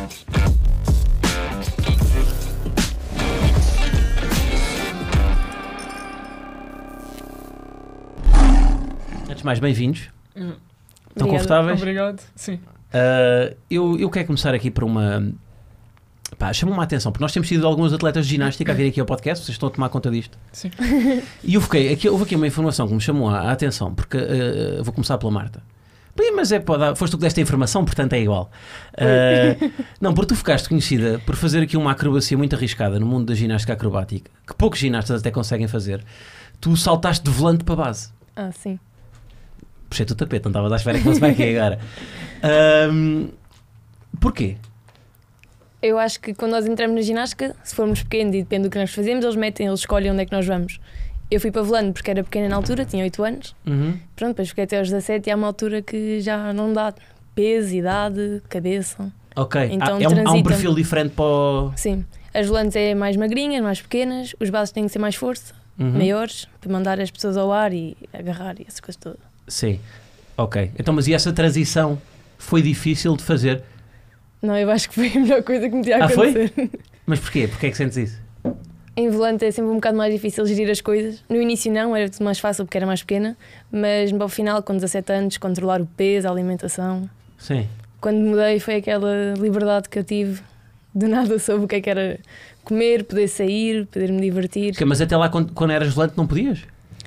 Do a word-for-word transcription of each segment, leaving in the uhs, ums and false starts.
Antes de mais, bem-vindos. Uhum. Estão confortáveis? Obrigado, sim. Uh, eu, eu quero começar aqui por uma... Pá, chama-me a atenção, porque nós temos tido alguns atletas de ginástica a vir aqui ao podcast, vocês estão a tomar conta disto. Sim. E eu fiquei, aqui, houve aqui uma informação que me chamou a, a atenção, porque uh, vou começar pela Marta. Bem, mas é, pode, foste tu que deste a informação, portanto é igual. Uh, não, porque tu ficaste conhecida por fazer aqui uma acrobacia muito arriscada no mundo da ginástica acrobática, que poucos ginastas até conseguem fazer. Tu saltaste de volante para base. Ah, sim. Puxei-te o tapete, não estavas à espera que fosse vai aqui agora. Um, porquê? Eu acho que quando nós entramos na ginástica, se formos pequenos e depende do que nós fazemos, eles metem, eles escolhem onde é que nós vamos. Eu fui para volante porque era pequena na altura, tinha oito anos. Uhum. Pronto, depois fiquei até aos dezassete e há uma altura que já não dá peso, idade, cabeça. Ok, Então, ah, é, um, há um transitam. perfil diferente para o... Sim, as volantes é mais magrinhas, mais pequenas, os bases têm que ser mais força, Uhum. maiores, para mandar as pessoas ao ar e agarrar e essas coisas todas. Sim, ok. Então, mas e essa transição foi difícil de fazer? Não, eu acho que foi a melhor coisa que me tinha a Ah, foi? acontecer. Mas porquê? Porquê é que sentes isso? Em volante é sempre um bocado mais difícil gerir as coisas. No início não, era tudo mais fácil porque era mais pequena, mas ao final, com dezassete anos, controlar o peso, a alimentação. Sim. Quando mudei foi aquela liberdade que eu tive, do nada soube o que é que era comer, poder sair, poder me divertir. Okay, mas até lá, quando, quando eras volante, não podias?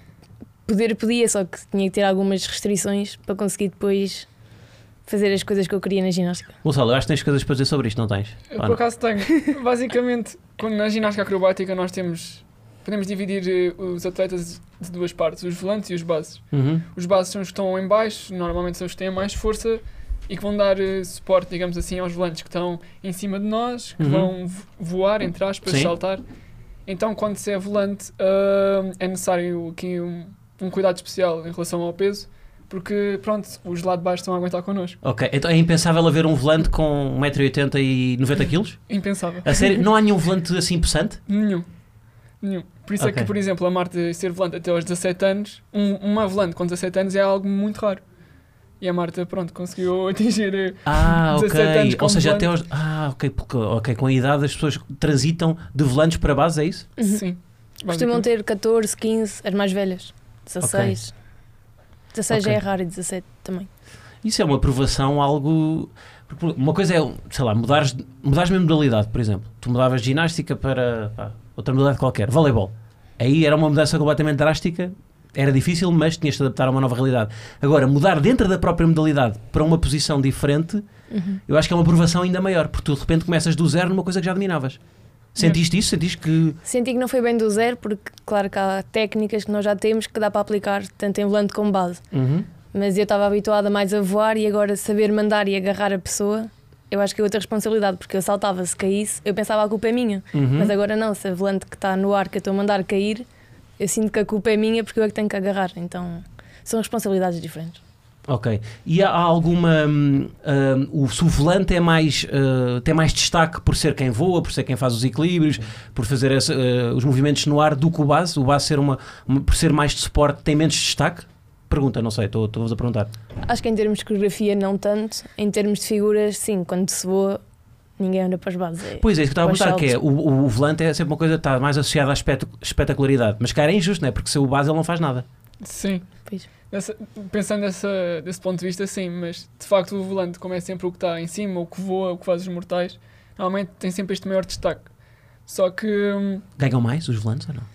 Poder podia, só que tinha que ter algumas restrições para conseguir depois fazer as coisas que eu queria na ginástica. Gonçalo, eu acho que tens coisas para dizer sobre isto, não tens? Eu, Ou por não? acaso tenho. Basicamente, quando na ginástica acrobática nós temos... Podemos dividir eh, os atletas de duas partes, os volantes e os bases. Uhum. Os bases são os que estão em baixo, normalmente são os que têm mais força e que vão dar eh, suporte, digamos assim, aos volantes que estão em cima de nós, que Uhum. vão vo- voar, entre aspas, Sim. saltar. Então, quando se é volante, ah, é necessário aqui um, um cuidado especial em relação ao peso, porque, pronto, os lá de baixo estão a aguentar connosco. Ok, então é impensável haver um volante com um metro e oitenta e noventa quilos? Impensável. A sério? Não há nenhum volante assim possante? Nenhum. Nenhum. Por isso Ok. é que, por exemplo, a Marta ser volante até aos dezassete anos, um, uma volante com dezassete anos é algo muito raro. E a Marta, pronto, conseguiu atingir eh, Ah, dezassete anos ok. como Ou seja, volante. até aos... Ah, ok, porque, ok, com a idade as pessoas transitam de volantes para base, é isso? Uhum. Sim. Costumam basicamente. ter catorze, quinze, as mais velhas, dezasseis. dezasseis Ok. já é raro e dezassete também. Isso é uma aprovação, algo... porque uma coisa é, sei lá, mudares, mudares mesmo de modalidade, por exemplo. Tu mudavas de ginástica para pá, outra modalidade qualquer, voleibol. Aí era uma mudança completamente drástica, era difícil, mas tinhas de adaptar a uma nova realidade. Agora, mudar dentro da própria modalidade para uma posição diferente, Uhum. eu acho que é uma aprovação ainda maior, porque tu de repente começas do zero numa coisa que já dominavas. Sentiste isso? Sentiste que... Senti que não foi bem do zero, porque claro que há técnicas que nós já temos que dá para aplicar tanto em volante como base. Uhum. Mas eu estava habituada mais a voar e agora saber mandar e agarrar a pessoa, eu acho que é outra responsabilidade, porque eu saltava, se caísse, eu pensava a culpa é minha. Uhum. Mas agora não, se a volante que está no ar que eu estou a mandar cair, eu sinto que a culpa é minha porque eu é que tenho que agarrar. Então são responsabilidades diferentes. Ok. E há alguma... hum, hum, o, se o volante é mais, uh, tem mais destaque por ser quem voa, por ser quem faz os equilíbrios, por fazer essa, uh, os movimentos no ar do que o base? O base ser uma, uma- por ser mais de suporte tem menos destaque? Pergunta, não sei, estou-vos a perguntar. Acho que em termos de coreografia não tanto, em termos de figuras, sim, quando se voa, ninguém anda para as bases. É- Pois é, isso que estava a Para os perguntar, que é, saltos. o, o volante é sempre uma coisa que está mais associada à espet- espetacularidade, mas cara, é injusto, não é? Porque se o base ele não faz nada. Sim. Pois. Nessa- pensando dessa, desse ponto de vista, sim, mas de facto o volante, como é sempre o que está em cima, o que voa, o que faz os mortais, normalmente tem sempre este maior destaque. Só que hum, Ganham mais os volantes ou não?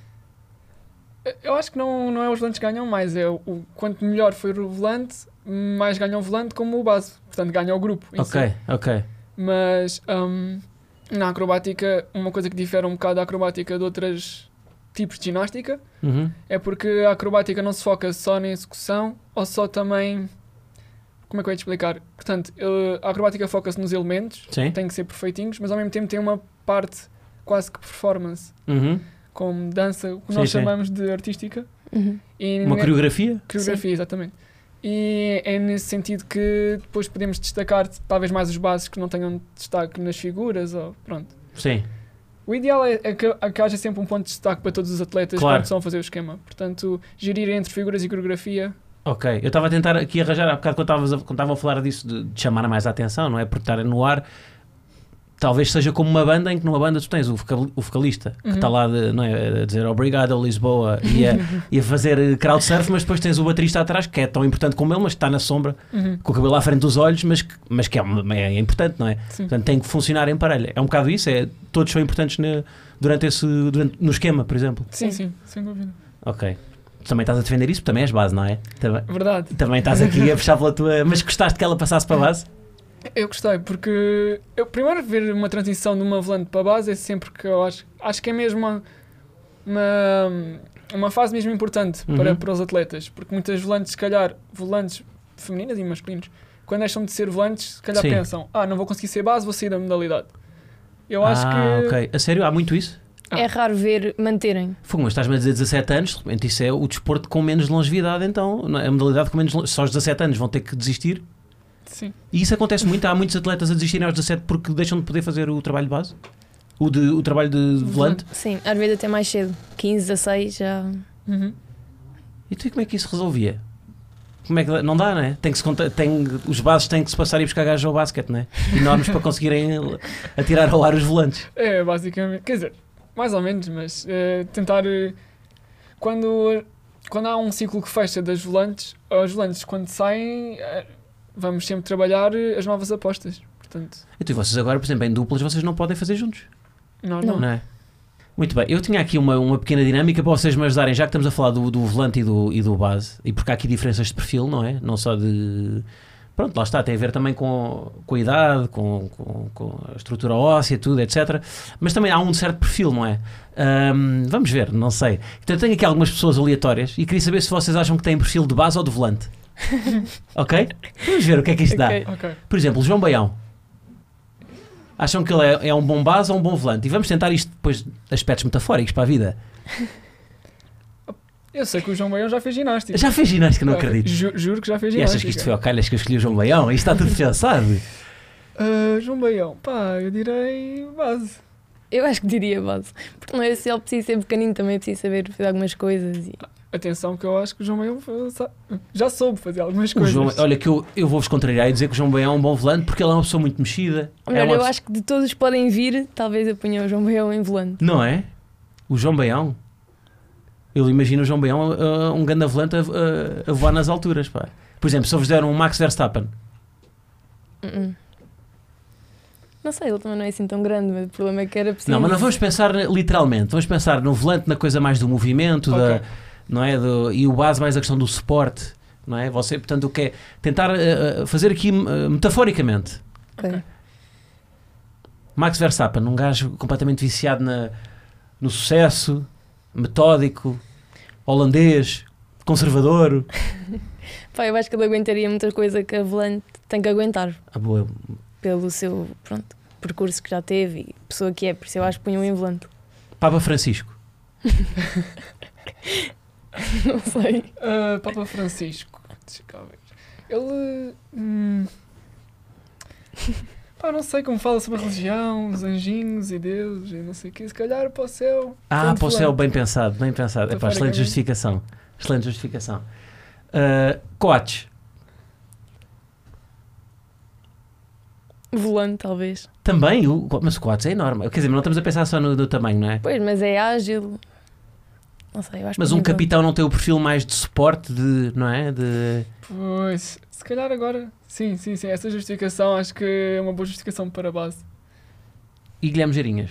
eu acho que não, não é os volantes que ganham mais, é o, o- quanto melhor for o volante, mais ganha o volante como o base, portanto ganha o grupo. em si. Ok, ok. Mas hum, na acrobática, uma coisa que difere um bocado a acrobática de outros tipos de ginástica Uhum. é porque a acrobática não se foca só na execução ou só também. Como é que eu ia te explicar? Portanto, ele- a acrobática foca-se nos elementos, Sim. tem que ser perfeitinhos, mas ao mesmo tempo tem uma parte quase que performance, Uhum. como dança, o que Sim, nós sim. chamamos de artística. Uhum. E Uma ninguém- coreografia? coreografia, exatamente. E é nesse sentido que depois podemos destacar talvez mais os bases que não tenham destaque nas figuras, ou pronto. Sim. O ideal é, é, que, é que haja sempre um ponto de destaque para todos os atletas Claro. quando estão a fazer o esquema. Portanto, gerir entre figuras e coreografia. Ok, eu estava a tentar aqui arranjar, há bocado quando estavas a- quando estavam a falar disso, de, de chamar mais a atenção, não é? Porque estar no ar, talvez seja como uma banda em que numa banda tu tens o, vocal, o vocalista que Uhum. está lá de, não é, a dizer obrigado Lisboa e a, e a fazer crowd surf, mas depois tens o baterista atrás que é tão importante como ele, mas está na sombra Uhum. com o cabelo à frente dos olhos, mas que, mas que é, uma- é importante, não é? Sim. Portanto, tem que funcionar em parelha. É um bocado isso, é, todos são importantes na- durante esse, durante- no esquema, por exemplo. Sim, sim, sem dúvida. Ok. Tu também estás a defender isso, porque também és base, não é? Também, Verdade. também estás aqui a puxar pela tua. Mas gostaste que ela passasse para a base? Eu gostei, porque eu primeiro ver uma transição de uma volante para a base é sempre que eu acho, acho que é mesmo uma, uma, uma fase mesmo importante Uhum. para, para os atletas, porque muitas volantes, se calhar, volantes femininas e masculinos, quando deixam de ser volantes, se calhar Sim. pensam, ah, não vou conseguir ser base, vou sair da modalidade. Eu acho ah, que... ok. A sério, há muito isso? Ah. É raro ver manterem. Fogo, mas estás-me a dizer dezassete anos, de repente isso é o desporto com menos longevidade, então, não é? A modalidade com menos longevidade. Só aos dezassete anos vão ter que desistir. Sim. E isso acontece muito, há muitos atletas a desistirem aos dezassete porque deixam de poder fazer o trabalho de base? O, de, o trabalho de volante? Sim, às vezes até mais cedo. quinze, dezasseis já. Uhum. E tu, como é que isso resolvia? Como é que dá? Não dá, não é? Tem que se conta, tem, os bases têm que se passar e buscar gajos ao basquete, não é? Enormes para conseguirem atirar ao ar os volantes. É, basicamente, quer dizer, mais ou menos, mas eh, tentar, eh, quando, quando há um ciclo que fecha das volantes, os volantes quando saem, eh, vamos sempre trabalhar eh, as novas apostas, portanto, Então, e vocês agora, por exemplo, em duplas, vocês não podem fazer juntos, não, Não. não. não é? Muito bem, eu tinha aqui uma, uma pequena dinâmica para vocês me ajudarem, já que estamos a falar do, do volante e do, e do base, e porque há aqui diferenças de perfil, não é? Não só de... Pronto, lá está, tem a ver também com, com a idade, com, com, com a estrutura óssea, tudo, etcétera. Mas também há um certo perfil, não é? Ahm, vamos ver, não sei. Então eu tenho aqui algumas pessoas aleatórias e queria saber se vocês acham que têm perfil de base ou de volante. Ok? Vamos ver o que é que isto Ok. dá. Ok. Por exemplo, o João Baião. Acham que ele é, é um bom base ou um bom volante? E vamos tentar isto depois, aspectos metafóricos para a vida. Eu sei que o João Baião já fez ginástica. Já fez ginástica, não Já acredito. Ju- juro que já fez E ginástica. achas que isto foi ao calhas que eu escolhi o João Baião? Isto está tudo pensado. Ah, João Baião, pá, eu direi base. Eu acho que diria base. Porque não é se ele precisa ser pequenino, também é preciso saber fazer algumas coisas. E... Atenção que eu acho que o João Baião fa- sa- já soube fazer algumas O coisas. João, olha que eu, eu vou-vos contrariar e dizer que o João Baião é um bom volante porque ele é uma pessoa muito mexida. Ou É melhor, uma eu pessoa- acho que de todos os que podem vir, talvez eu ponha o João Baião em volante. Não é? O João Baião. Eu imagino o João Baião uh, um grande volante a, a, a voar nas alturas. Pá. Por exemplo, se eu vos der um Max Verstappen. Uh-uh. Não sei, ele também não é assim tão grande, mas o problema é que era preciso. Não, mas não vamos pensar literalmente. Vamos pensar no volante, na coisa mais do movimento, da, Ok. não é? Do, e o base mais a questão do suporte. Não é? Você, portanto, o que é tentar uh, uh, fazer aqui uh, metaforicamente. Ok. Max Verstappen, um gajo completamente viciado na, no sucesso, metódico, holandês, conservador. Pá, eu acho que ele aguentaria muita coisa que a volante tem que aguentar. Ah, boa. Pelo seu pronto, percurso que já teve e pessoa que é, por isso eu acho que punham em volante. Papa Francisco. Não sei. Ah, Papa Francisco. Deixa cá ver. Ele. hum, pá, não sei como fala sobre a religião, os anjinhos e Deus e não sei o que. Se calhar para o céu. Ah, tanto para o céu, volante. bem pensado, bem pensado. Epá, excelente Metaforicamente. justificação. Excelente justificação. Uh, Coates. Volante, talvez. Também, o, mas o Coates é enorme. Quer dizer, não estamos a pensar só no, no tamanho, não é? Pois, mas é ágil. Não sei, eu acho Mas que um punha em capitão não tem o perfil mais de suporte, de, não é? De... Pois, se calhar agora. Sim, sim, sim. Essa justificação acho que é uma boa justificação para a base. E Guilherme Geirinhas.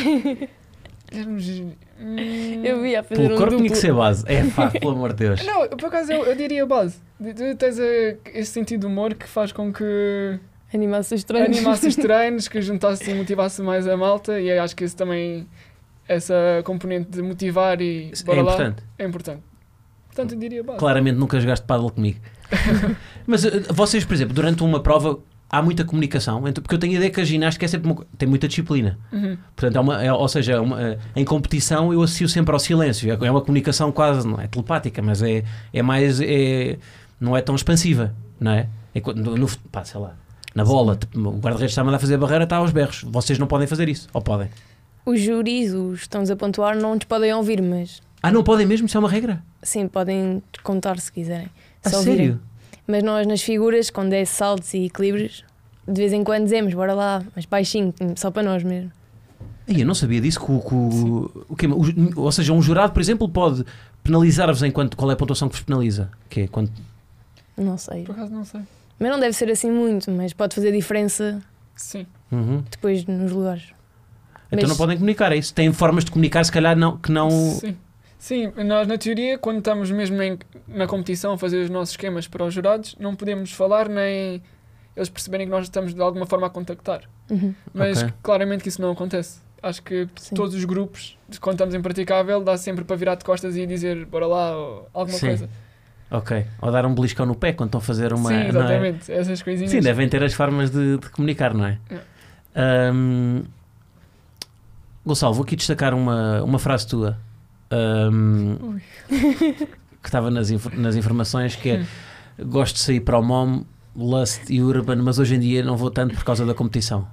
Hum, Eu vi a fazer Pelo um corpo duplo. tinha que ser base. É pá, pelo amor de Deus. Não, por acaso eu, eu diria base. Tu tens eh, esse sentido de humor que faz com que Animasse os treinos. animasse os treinos, que juntasse e motivasse mais a malta, e eu acho que esse também, essa componente de motivar e É bora lá, importante. é importante. Portanto, eu diria base. Claramente nunca jogaste paddle comigo. Mas uh, vocês, por exemplo, durante uma prova há muita comunicação, entre- porque eu tenho a ideia que a ginástica é sempre uma, co- tem muita disciplina. Uhum. Portanto, é uma, é- ou seja, é uma, eh, em competição eu associo sempre ao silêncio. É é uma comunicação quase, não é telepática, mas é, é mais, é, não é tão expansiva, não é? É quando- no, no, pá, sei lá, na bola, tipo, o guarda-redes está a mandar fazer a barreira, está aos berros. Vocês não podem fazer isso, ou podem? Os júris, os que estamos a pontuar, não nos podem ouvir, mas Ah, não podem mesmo? Isso é uma regra? sim, podem contar se quiserem. A Se ouvirem. sério? Mas nós nas figuras, quando é saltos e equilíbrios, de vez em quando dizemos, bora lá, mas baixinho, só para nós mesmo. E eu não sabia disso. Que o, que o, o que, o, ou seja, um jurado, por exemplo, pode penalizar-vos enquanto qual é a pontuação que vos penaliza? Que é quando... Não sei. Por acaso não sei. Mas não deve ser assim muito, mas pode fazer diferença Sim. Uhum. depois nos lugares. Então Mas- não podem comunicar, é isso? Têm formas de comunicar, se calhar não, que não... Sim. Sim, nós na teoria, quando estamos mesmo em- na competição a fazer os nossos esquemas para os jurados, não podemos falar nem eles perceberem que nós estamos de alguma forma a contactar. Uhum. Mas Ok. claramente que isso não acontece. Acho que Sim. todos os grupos, quando estamos em praticável, dá sempre para virar de costas e dizer bora lá ou alguma Sim. coisa. Ok. Ou dar um beliscão no pé quando estão a fazer uma... Sim, não é? exatamente. Essas coisinhas. Sim, devem ter as formas de, de comunicar, não é? É. Ahm, Gonçalo, vou aqui destacar uma, uma frase tua ahm, Ui. que estava nas, inf- nas informações, que é: gosto de sair para o M O M, Lust e Urban, mas hoje em dia não vou tanto por causa da competição.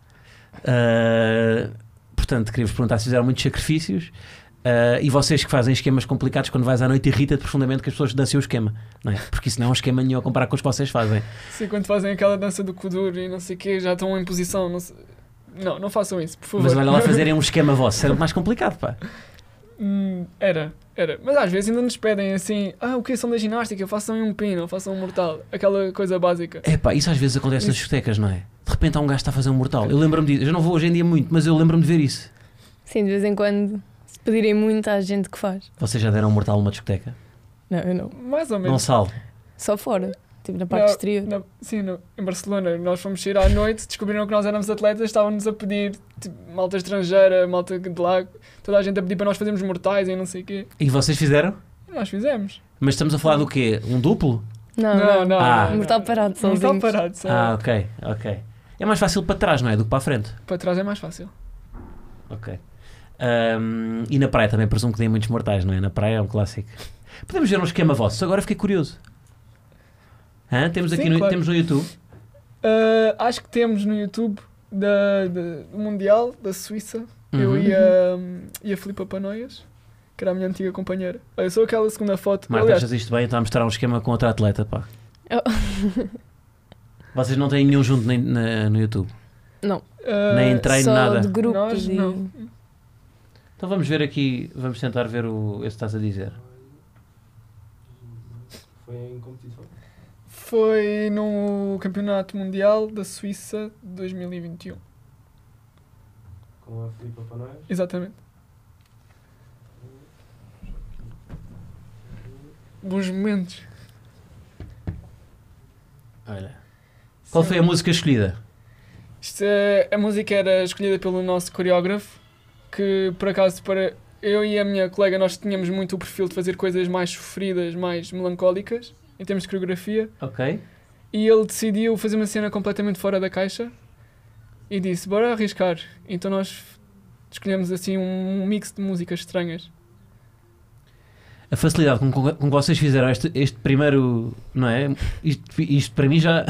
Ah, portanto, queria-vos perguntar se fizeram muitos sacrifícios. Ah, e vocês que fazem esquemas complicados, quando vais à noite, irrita-te profundamente que as pessoas dancem o esquema, não é? Porque isso não é um esquema nenhum a comparar com os que vocês fazem. Sim, quando fazem aquela dança do Kudur e não sei o quê, já estão em posição. Não, sei- não, não façam isso, por favor. Mas olha lá, fazerem um esquema vosso, era mais complicado, pá. Hum, era, era. Mas às vezes ainda nos pedem assim: ah, o que são da ginástica? Façam um pino, façam um mortal. Aquela coisa básica. É pá, isso às vezes acontece nas discotecas, não é? De repente há um gajo que está a fazer um mortal. Eu lembro-me disso, eu já não vou hoje em dia muito, mas eu lembro-me de ver isso. Sim, de vez em quando, se pedirem muito, há gente que faz. Vocês já deram um mortal numa discoteca? Não, eu não. Mais ou Não menos. salve. Só fora, tipo na parte Na- exterior. na- sim, no- em Barcelona, nós fomos sair à noite, descobriram que nós éramos atletas, estavam-nos a pedir tipo, malta estrangeira, malta de lá, toda a gente a pedir para nós fazermos mortais e não sei o quê. E vocês fizeram? E nós fizemos. Mas estamos a falar do quê? Um duplo? Não, Não, não. não. Ah. não, Mortal não. parado, Mortal sozinhos. parado, só. Ah, ok, ok. É mais fácil para trás, não é? Do que para a frente. Para trás é mais fácil. Ok. Ahm, e na praia também presumo que deem muitos mortais, não é? Na praia é um clássico. Podemos ver um esquema vosso, agora fiquei curioso. Hã? Temos aqui Sim, no, claro. temos no YouTube. Ah, acho que temos no YouTube da, da- do Mundial da Suíça. Eu Uhum. e a, e a Filipa Panoias, que era a minha antiga companheira. Olha, sou aquela segunda foto. Marta, Aliás, achas isto bem? Está a mostrar um esquema com outra atleta, pá. Oh. Vocês não têm nenhum junto nem, na- no YouTube? ah, nem entrei Só nada. de grupos Nós e... não. Então vamos ver aqui, vamos tentar ver o, esse que estás a dizer. Foi em competição. Foi no Campeonato Mundial da Suíça de dois mil e vinte e um. Com a Filipa Panoias. Exatamente. Bons momentos. Olha. Qual foi a música escolhida? Isto é- a música era escolhida pelo nosso coreógrafo, que por acaso para eu e a minha colega nós tínhamos muito o perfil de fazer coisas mais sofridas, mais melancólicas, em termos de coreografia, Ok. e ele decidiu fazer uma cena completamente fora da caixa e disse, bora arriscar. Então nós escolhemos assim um mix de músicas estranhas. A facilidade com, com, com que vocês fizeram este, este primeiro, não é? Isto, isto para mim já...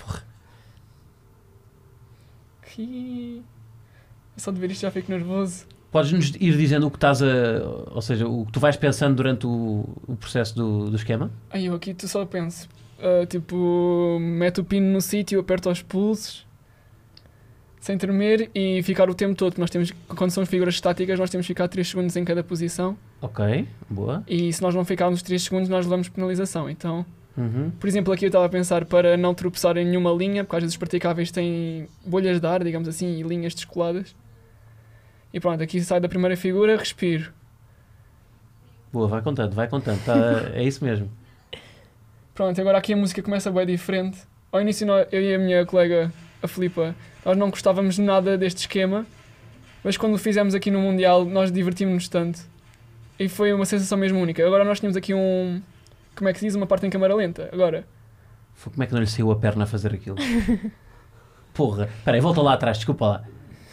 Que... Só de ver isto já fico nervoso. Podes-nos ir dizendo o que estás a... Ou seja, o que tu vais pensando durante o, o processo do, do esquema? Aí eu aqui tu só penso, ah, tipo, mete o pino no sítio, aperta os pulsos, sem tremer e ficar o tempo todo. Porque nós temos, quando são figuras estáticas, nós temos que ficar três segundos em cada posição Ok, boa. e se nós não ficarmos três segundos, nós levamos penalização. Então, Uhum. por exemplo, aqui eu estava a pensar para não tropeçar em nenhuma linha, porque às vezes os praticáveis têm bolhas de ar, digamos assim, e linhas descoladas. E pronto, aqui sai da primeira figura, respiro. Boa, vai contando, vai contando. Tá, é isso mesmo. Pronto, agora aqui a música começa bem diferente. Ao início nós- eu e a minha colega, a Filipa, nós não gostávamos nada deste esquema, mas quando o fizemos aqui no Mundial nós divertimos-nos tanto. E foi uma sensação mesmo única. Agora nós tínhamos aqui um... Como é que se diz? Uma parte em câmara lenta. Agora, Foi, como é que não lhe saiu a perna a fazer aquilo? Porra. Espera aí, volta lá atrás, desculpa lá.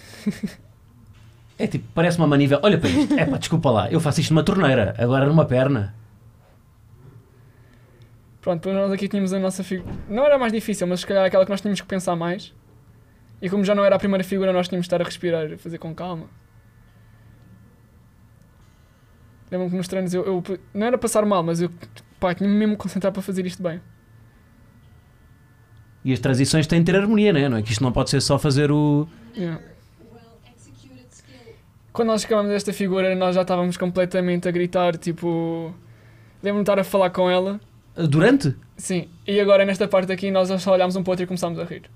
É tipo, parece uma manivela. Olha para isto. É pá, desculpa lá. Eu faço isto numa torneira, agora numa perna. pronto, depois nós aqui tínhamos a nossa figura. Não era mais difícil, mas se calhar aquela que nós tínhamos que pensar mais. E como já não era a primeira figura, nós tínhamos de estar a respirar, a fazer com calma. Lembro-me que nos treinos eu, eu... Não era passar mal, mas eu... Pá, tinha-me mesmo que concentrar para fazer isto bem. E as transições têm de ter harmonia, não é? Não é que isto não pode ser só fazer o... Yeah. Quando nós acabamos esta figura, nós já estávamos completamente a gritar, tipo... Lembro-me de estar a falar com ela. Durante? Sim. E agora, nesta parte aqui, nós só olhámos um para o outro e começámos a rir.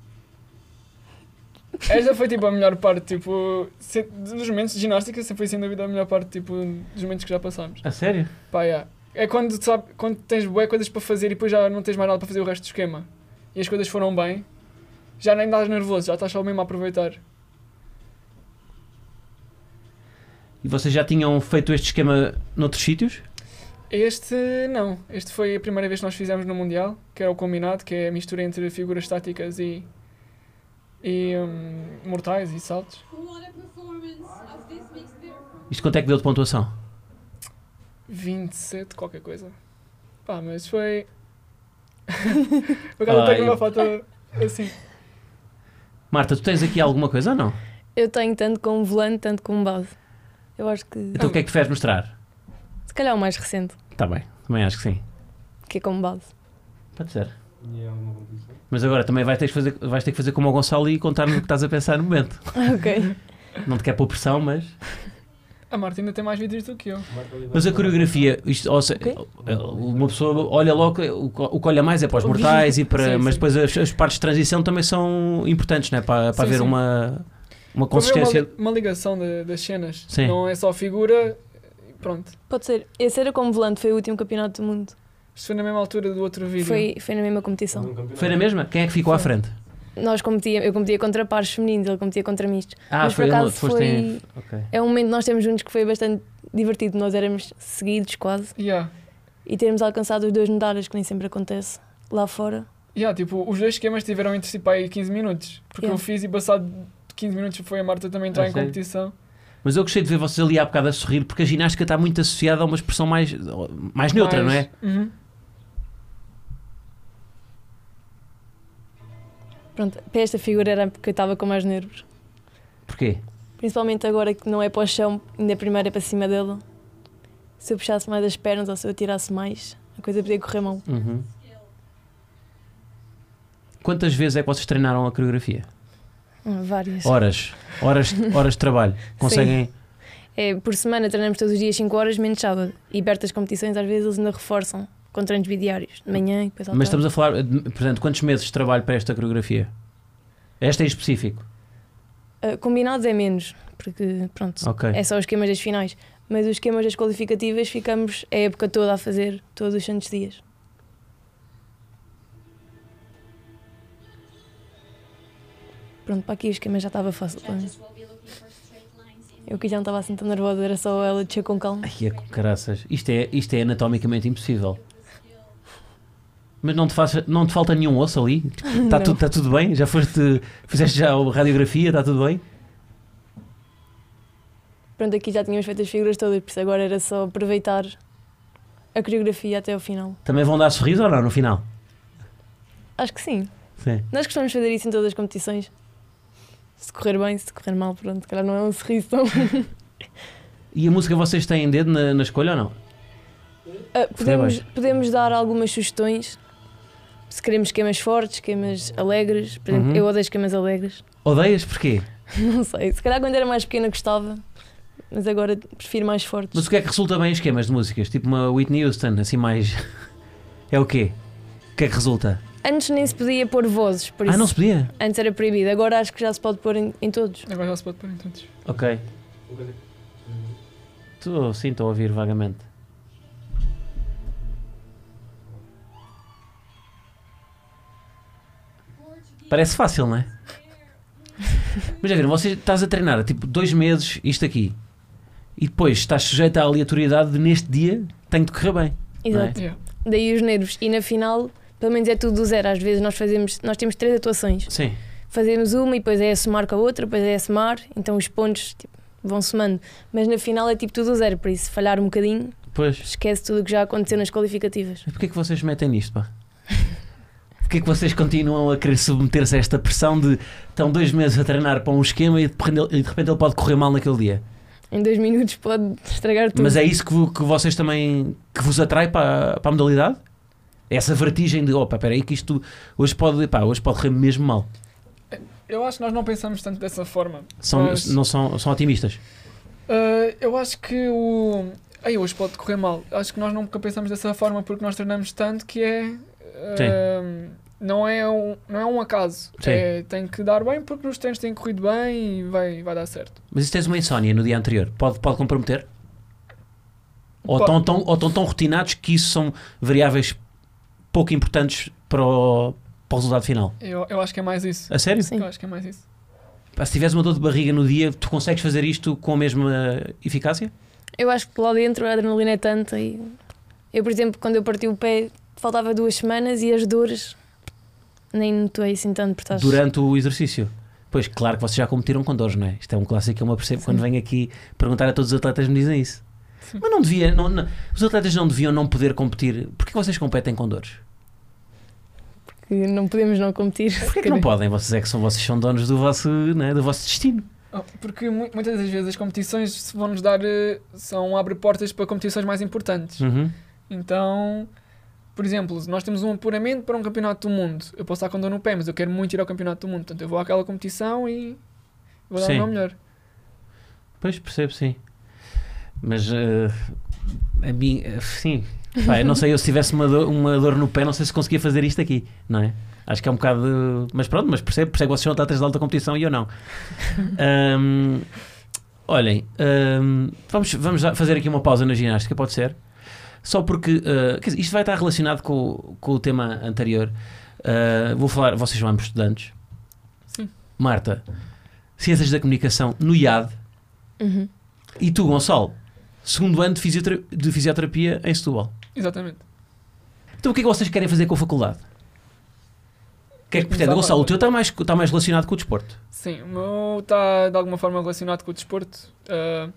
Esta foi, tipo, a melhor parte, tipo... se- Dos momentos de ginástica, sempre foi, sem dúvida, a melhor parte, tipo, dos momentos que já passámos. A sério? Pá, yeah. É quando, sabe, quando tens bué coisas para fazer e depois já não tens mais nada para fazer o resto do esquema. E as coisas foram bem. Já nem estás nervoso, já estás só mesmo a aproveitar. E vocês já tinham feito este esquema noutros sítios? Este não, este foi a primeira vez que nós fizemos no Mundial, que era o combinado, que é a mistura entre figuras estáticas e, e hum, mortais e saltos. Isto quanto é que deu de pontuação? vinte e sete, qualquer coisa. Pá, mas foi... Por acaso eu Ai. tenho uma foto assim. Marta, tu tens aqui alguma coisa ou não? Eu tenho tanto como volante, tanto como base. Eu acho que. Então o que é que preferes mostrar? Se calhar o mais recente, Está bem, também acho que sim. que é como base. Pode ser. E é alguma competição? Mas agora também vais ter que fazer, vais ter que fazer como o Gonçalo e contar-nos o que estás a pensar no momento. Ok. Não te quer pôr pressão, mas... A Marta ainda tem mais vídeos do que eu. Mas a coreografia, isto, ou seja, uma pessoa olha logo, o que o que olha mais é para os mortais, e para, Sim, mas sim. depois as, as partes de transição também são importantes, não é? Para, para Sim, haver sim. uma, uma Para ver consistência. Uma, uma ligação de- das cenas. Sim. Não é só figura. e Pronto. Pode ser. Esse era como volante, foi o último campeonato do mundo. Isto foi na mesma altura do outro vídeo. Foi, foi na mesma competição. Foi na mesma? Quem é que ficou à Foi. frente? Nós competia, eu competia contra pares femininos, ele competia contra mistos. Ah, Mas por foi acaso foste foi- em- ok. É um momento que nós temos juntos que foi bastante divertido. Nós éramos seguidos quase. Yeah. E termos alcançado os dois medalhas, que nem sempre acontece lá fora. Yeah, tipo, os dois esquemas tiveram entre si para aí quinze minutos. Porque Yeah. eu fiz e passado quinze minutos foi a Marta também entrar Ah, em sério? competição. Mas eu gostei de ver vocês ali há bocado a sorrir, porque a ginástica está muito associada a uma expressão mais, mais neutra, Mas- não é? Uhum. Pronto, para esta figura era porque eu estava com mais nervos. Porquê? Principalmente agora que não é para o chão, ainda primeiro é para cima dele. Se eu puxasse mais as pernas ou se eu atirasse mais, a coisa podia correr mal. Uhum. Quantas vezes é que vocês treinaram a coreografia? Ah, várias. Horas. Horas, horas de trabalho. Conseguem... É, por semana treinamos todos os dias cinco horas, menos sábado. E perto das competições, às vezes, eles ainda reforçam com treinos bidiários, de manhã e depois à Mas tarde. estamos a falar, de- portanto, quantos meses de trabalho para esta coreografia? Esta em específico? Ah, combinados é menos, porque pronto, Ok. é só os esquemas das finais. Mas os esquemas das qualificativas ficamos a época toda a fazer, todos os santos dias. Pronto, para aqui o esquema já estava fácil para mim. Eu que já não estava assim tão nervosa, era só ela descer com calma. Ai, é com caraças. Isto é, isto é anatomicamente impossível. Mas não te, faça, não te falta nenhum osso ali? Está Não. tudo, tá tudo bem? Já foste, fizeste já a radiografia? Está tudo bem? Pronto, aqui já tínhamos feito as figuras todas, por isso agora era só aproveitar a coreografia até ao final. Também vão dar sorriso ou não no final? Acho que sim. Sim. Nós costumamos fazer isso em todas as competições. Se correr bem, se correr mal, pronto, se calhar não é um sorriso tão... E a música vocês têm dedo na, na escolha ou não? Ah, podemos, bem. podemos dar algumas sugestões. Se queremos esquemas fortes, esquemas alegres. Por exemplo, Uhum. eu odeio esquemas alegres. Odeias? Porquê? Não sei, se calhar quando era mais pequena gostava, mas agora prefiro mais fortes. Mas o que é que resulta bem em esquemas de músicas? Tipo uma Whitney Houston, assim mais... É o quê? O que é que resulta? Antes nem se podia pôr vozes, por isso Ah, não se podia? antes era proibido. Agora acho que já se pode pôr em, em todos. Agora já se pode pôr em todos. Ok. Estou, sim, estou a ouvir vagamente. Parece fácil, não é? Mas já viram, você estás a treinar tipo dois meses isto aqui e depois estás sujeito à aleatoriedade de neste dia tem de correr bem. Não é? Exato. Yeah. Daí os nervos. E na final, pelo menos é tudo do zero. Às vezes nós fazemos, nós temos três atuações. Sim. Fazemos uma e depois é a somar com a outra, depois é a somar, então os pontos tipo, vão somando. Mas na final é tipo tudo do zero, por isso se falhar um bocadinho, Pois. esquece tudo o que já aconteceu nas qualificativas. Mas porquê é que vocês metem nisto, pá? Porquê é que vocês continuam a querer submeter-se a esta pressão de estão dois meses a treinar para um esquema e de repente ele, e de repente ele pode correr mal naquele dia? Em dois minutos pode estragar tudo. Mas é isso que, vo- que vocês também que vos atrai para, para a modalidade? Essa vertigem de, opa, espera aí que isto hoje pode, pá, hoje pode correr mesmo mal. Eu acho que nós não pensamos tanto dessa forma. São, mas, não são, são otimistas. uh, eu acho que o... Ei, hoje pode correr mal. Acho que nós nunca pensamos dessa forma porque nós treinamos tanto que é... Uh, não, é um, não é um acaso. É, tem que dar bem porque nos treinos têm corrido bem e vai, vai dar certo. Mas se tens uma insónia no dia anterior, pode, pode comprometer? Ou Pode. estão tão, ou tão, tão rotinados que isso são variáveis pouco importantes para o, para o resultado final? Eu, eu acho que é mais isso. A sério? Sim. Eu acho que é mais isso. Pá, se tiveres uma dor de barriga no dia, tu consegues fazer isto com a mesma eficácia? Eu acho que lá dentro a adrenalina é tanta e eu, por exemplo, quando eu parti o pé, faltava duas semanas e as dores nem notei assim tanto. Estás... Durante o exercício? Pois, claro que vocês já competiram com dores, não é? Isto é um clássico que eu me apercebo Sim. quando venho aqui perguntar a todos os atletas, me dizem isso. Sim. Mas não devia, não, não, os atletas não deviam não poder competir. Porquê que vocês competem com dores? Que não podemos não competir. Porquê que não podem? Vocês é que são, vocês são donos do vosso, né, do vosso destino. Oh, porque mu- muitas das vezes as competições vão-nos dar... eh, são abre portas para competições mais importantes. Uhum. Então, por exemplo, nós temos um apuramento para um campeonato do mundo. Eu posso estar com dor no pé, mas eu quero muito ir ao campeonato do mundo. Portanto, eu vou àquela competição e vou dar Sim. o meu melhor. Pois, percebo, sim. Mas, uh, a mim, uh, sim. Pá, eu não sei, eu se tivesse uma dor, uma dor no pé, não sei se conseguia fazer isto aqui, não é? Acho que é um bocado... Mas pronto, mas percebo, percebo que vocês são atletas de alta competição e eu não. Um, olhem, um, vamos, vamos fazer aqui uma pausa na ginástica, pode ser? Só porque, uh, quer dizer, isto vai estar relacionado com, com o tema anterior. Uh, vou falar, vocês são ambos estudantes. Sim. Marta, Ciências da Comunicação no I A D. Uhum. E tu, Gonçalo, segundo ano de, fisiotera- de fisioterapia em Setúbal. Exatamente. Então o que é que vocês querem fazer com a faculdade? O que é que pretende? Gonçalo, o teu está mais, está mais relacionado com o desporto. Sim, o meu está de alguma forma relacionado com o desporto. Uh,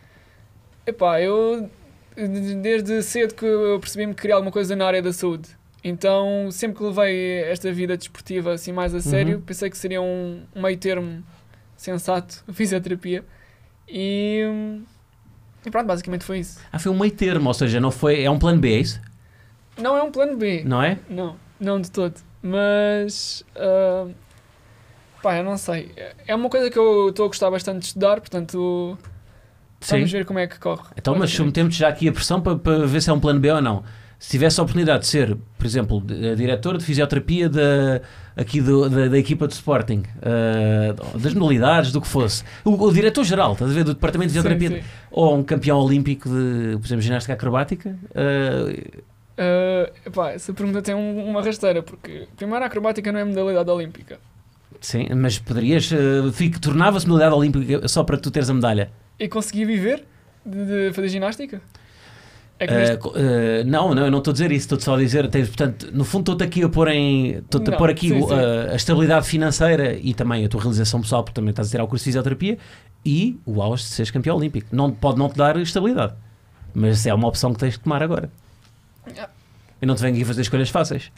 epá, eu desde cedo que eu percebi-me que queria alguma coisa na área da saúde. Então, sempre que levei esta vida desportiva assim mais a sério, Uhum. pensei que seria um, um meio termo sensato, a fisioterapia. E, e pronto, basicamente foi isso. Ah, foi um meio termo, ou seja, não foi, é um plano B, é isso? Não é um plano B. Não é? Não, não de todo. Mas, uh, pá, eu não sei. É uma coisa que eu estou a gostar bastante de estudar, portanto, vamos Sim. ver como é que corre. Então, mas submetemos já aqui a pressão para, para ver se é um plano B ou não. Se tivesse a oportunidade de ser, por exemplo, de- diretor de fisioterapia da, aqui do- da, da equipa de Sporting, uh, das modalidades, do que fosse, o, o diretor-geral, estás a ver, do departamento de Sim, fisioterapia, sim. ou um campeão olímpico de, por exemplo, ginástica acrobática, uh, Uh, epá, essa pergunta tem um- uma rasteira, porque primeiro a acrobática não é modalidade olímpica. sim, mas poderias, uh, fique- tornava-se modalidade olímpica só para tu teres a medalha. E consegui viver de, de fazer ginástica? É que Uh, neste- co- uh, não, não, eu não estou a dizer isso, estou só a dizer, tens, portanto, no fundo estou-te aqui a pôr em, estou-te a Não, pôr aqui sim, o- sim. a, a estabilidade financeira e também a tua realização pessoal, porque também estás a tirar o curso de fisioterapia e o auge de seres campeão olímpico. Não, pode não te dar estabilidade, mas é uma opção que tens de tomar agora. Ah. Eu não te venho aqui fazer escolhas fáceis.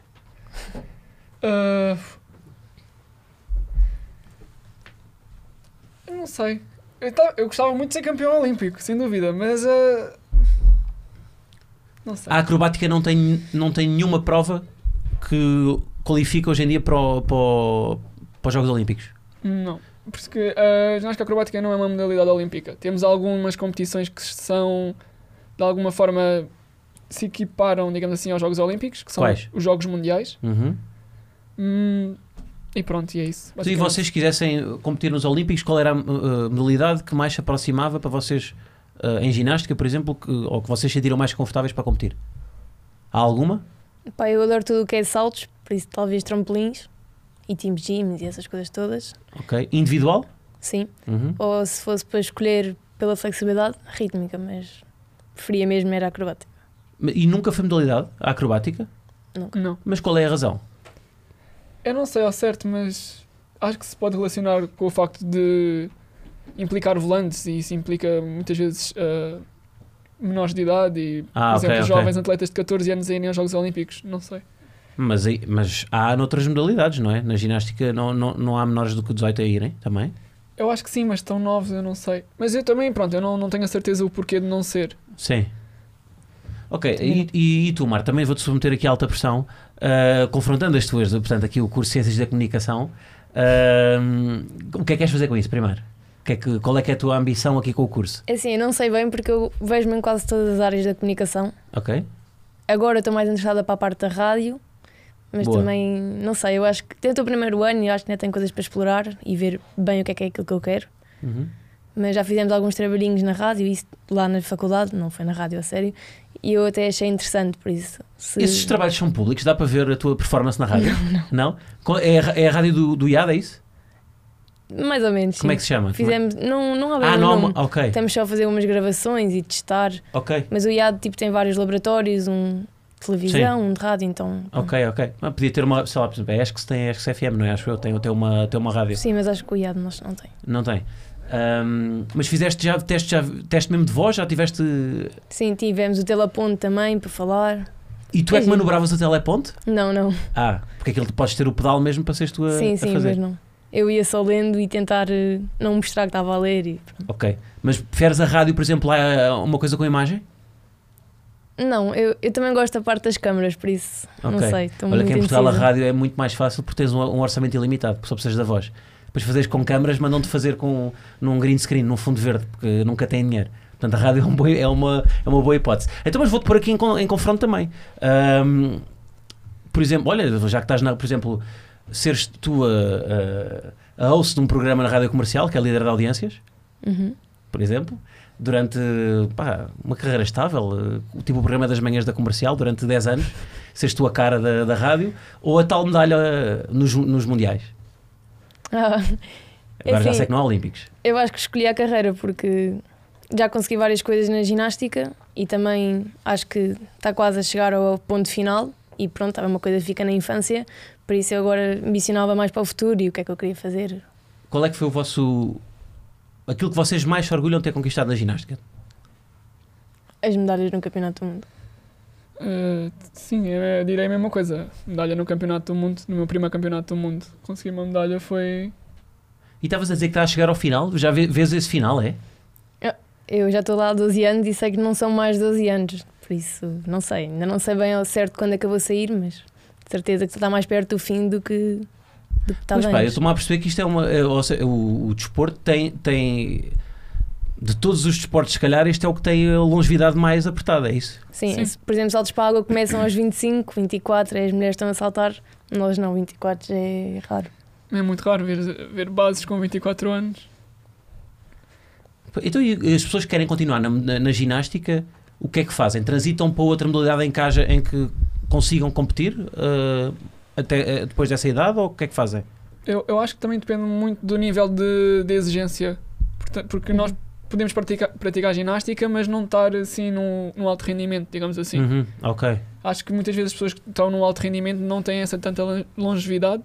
Uh, eu não sei. Eu, ta- eu gostava muito de ser campeão olímpico, sem dúvida, mas. Uh, não sei. A acrobática não tem, não tem nenhuma prova que qualifica hoje em dia para, o- para, o- para os Jogos Olímpicos. Não. Porque a ginástica acrobática não é uma modalidade olímpica. Temos algumas competições que são, de alguma forma, se equiparam, digamos assim, aos Jogos Olímpicos, que são Quais? os Jogos Mundiais. Uhum. Hum, e pronto, e é isso. Se basicamente. vocês quisessem competir nos Olímpicos, qual era a uh, modalidade que mais se aproximava para vocês uh, em ginástica, por exemplo, que, ou que vocês se sentiram mais confortáveis para competir? Há alguma? Pá, eu adoro tudo o que é saltos, por isso talvez trampolins e team gyms e essas coisas todas. Ok. Individual? Sim. Uhum. Ou se fosse para escolher pela flexibilidade, rítmica, mas preferia mesmo era acrobática. E nunca foi modalidade? A acrobática? Não. Mas qual é a razão? Eu não sei ao certo, mas acho que se pode relacionar com o facto de implicar volantes e isso implica muitas vezes uh, menores de idade e, Ah, por ok, exemplo, ok. jovens atletas de catorze anos a irem aos Jogos Olímpicos. Não sei. Mas, aí- mas há noutras modalidades, não é? Na ginástica não, não, não há menores do que dezoito a irem também? Eu acho que sim, mas tão novos eu não sei. Mas eu também, pronto, eu não, não tenho a certeza o porquê de não ser. Sim. Ok, Também e, e, e tu, Mar, também vou-te submeter aqui a alta pressão, uh, confrontando as tuas, portanto, aqui o curso de Ciências da Comunicação. Uh, o que é que queres fazer com isso, primeiro? O que é que, qual é que é a tua ambição aqui com o curso? É assim, eu não sei bem porque eu vejo-me em quase todas as áreas da comunicação. Ok, Agora estou mais interessada para a parte da rádio, mas Boa. também, não sei, eu acho que tento o primeiro ano e acho que ainda tenho coisas para explorar e ver bem o que é que é aquilo que eu quero. uhum. Mas já fizemos alguns trabalhinhos na rádio, isso lá na faculdade, não foi na rádio a sério, e eu até achei interessante por isso. Se... Esses trabalhos são públicos, dá para ver a tua performance na rádio? Não? Qual- É, a, é a rádio do, do I A D, é isso? Mais ou menos, Como sim. é que se chama? Fizemos, não, não há bem Ah, um não, há nome. uma- ok, Estamos só a fazer umas gravações e testar, ok, mas o I A D tipo, tem vários laboratórios, um de televisão, um de rádio, então... ok, ok. Ah, podia ter uma, sei lá, por exemplo, é a ESC tem a ESC F M, não é? Acho eu, tem, tem, uma, tem uma rádio. Sim, mas acho que o I A D nós não tem. Não tem. Ahm, mas fizeste já teste, já teste mesmo de voz? Já tiveste. Sim, tivemos o teleponto também para falar. E tu é que Sim. manobravas a teleponte? Não, não. Ah, porque aquilo tu podes ter o pedal mesmo para seres tu a, sim, a sim, fazer. mas não. Eu ia só lendo e tentar eh, não mostrar que estava a ler. E... Ok. Mas preferes a rádio, por exemplo, lá uma coisa com imagem? Não, eu, eu também gosto da parte das câmaras, por isso não Ok. sei. Estou Olha muito que em Portugal a indecisa. rádio é muito mais fácil porque tens um, um orçamento ilimitado, porque só precisas da voz. Depois fazeres com câmaras, mandam-te fazer com, num green screen, num fundo verde, porque nunca têm dinheiro. Portanto, a rádio é, um boi- é, uma, é uma boa hipótese. Então, mas vou-te pôr aqui em, con- em confronto também. Ahm, por exemplo, olha, já que estás, na, por exemplo, seres tu a, a, a host de um programa na rádio comercial, que é líder de audiências, Uhum. por exemplo, durante pá, uma carreira estável, eh, tipo o programa das manhãs da comercial, durante dez anos, seres tu a cara da, da rádio, ou a tal medalha eh, nos, nos mundiais. Ah, Agora já assim, sei que não há olímpicos. eu acho que escolhi a carreira porque já consegui várias coisas na ginástica e também acho que está quase a chegar ao ponto final e pronto, é uma coisa que fica na infância, por isso eu agora ambicionava mais para o futuro e o que é que eu queria fazer. Qual é que foi o vosso... aquilo que vocês mais se orgulham de ter conquistado na ginástica? As medalhas no Campeonato do Mundo. Uh, sim, eu direi a mesma coisa. Medalha no Campeonato do Mundo, no meu primeiro Campeonato do Mundo. Conseguir uma medalha foi. E estavas a dizer que está a chegar ao final? Já vê- vês esse final, é? Eu já estou lá há doze anos e sei que não são mais doze anos, por isso não sei, ainda não sei bem ao certo quando é que eu vou sair, mas de certeza que está mais perto do fim do que, do que está Mas bem. pá, eu estou-me a perceber que isto é uma... é, ou seja, o, o desporto tem, tem... de todos os desportos, se calhar, este é o que tem a longevidade mais apertada, é isso? Sim, Sim. se, por exemplo, saltos para a água começam aos vinte e cinco, vinte e quatro, as mulheres estão a saltar, nós não, vinte e quatro já é raro. É muito raro ver, ver bases com vinte e quatro anos. Então e as pessoas que querem continuar na, na, na ginástica, o que é que fazem? Transitam para outra modalidade em que, haja, em que consigam competir uh, até, uh, depois dessa idade, ou o que é que fazem? Eu, eu acho que também depende muito do nível de, de exigência. Porta- Porque nós podemos praticar, praticar ginástica, mas não estar assim num, num alto rendimento, digamos assim. Uhum, ok. Acho que muitas vezes as pessoas que estão num alto rendimento não têm essa tanta lon- longevidade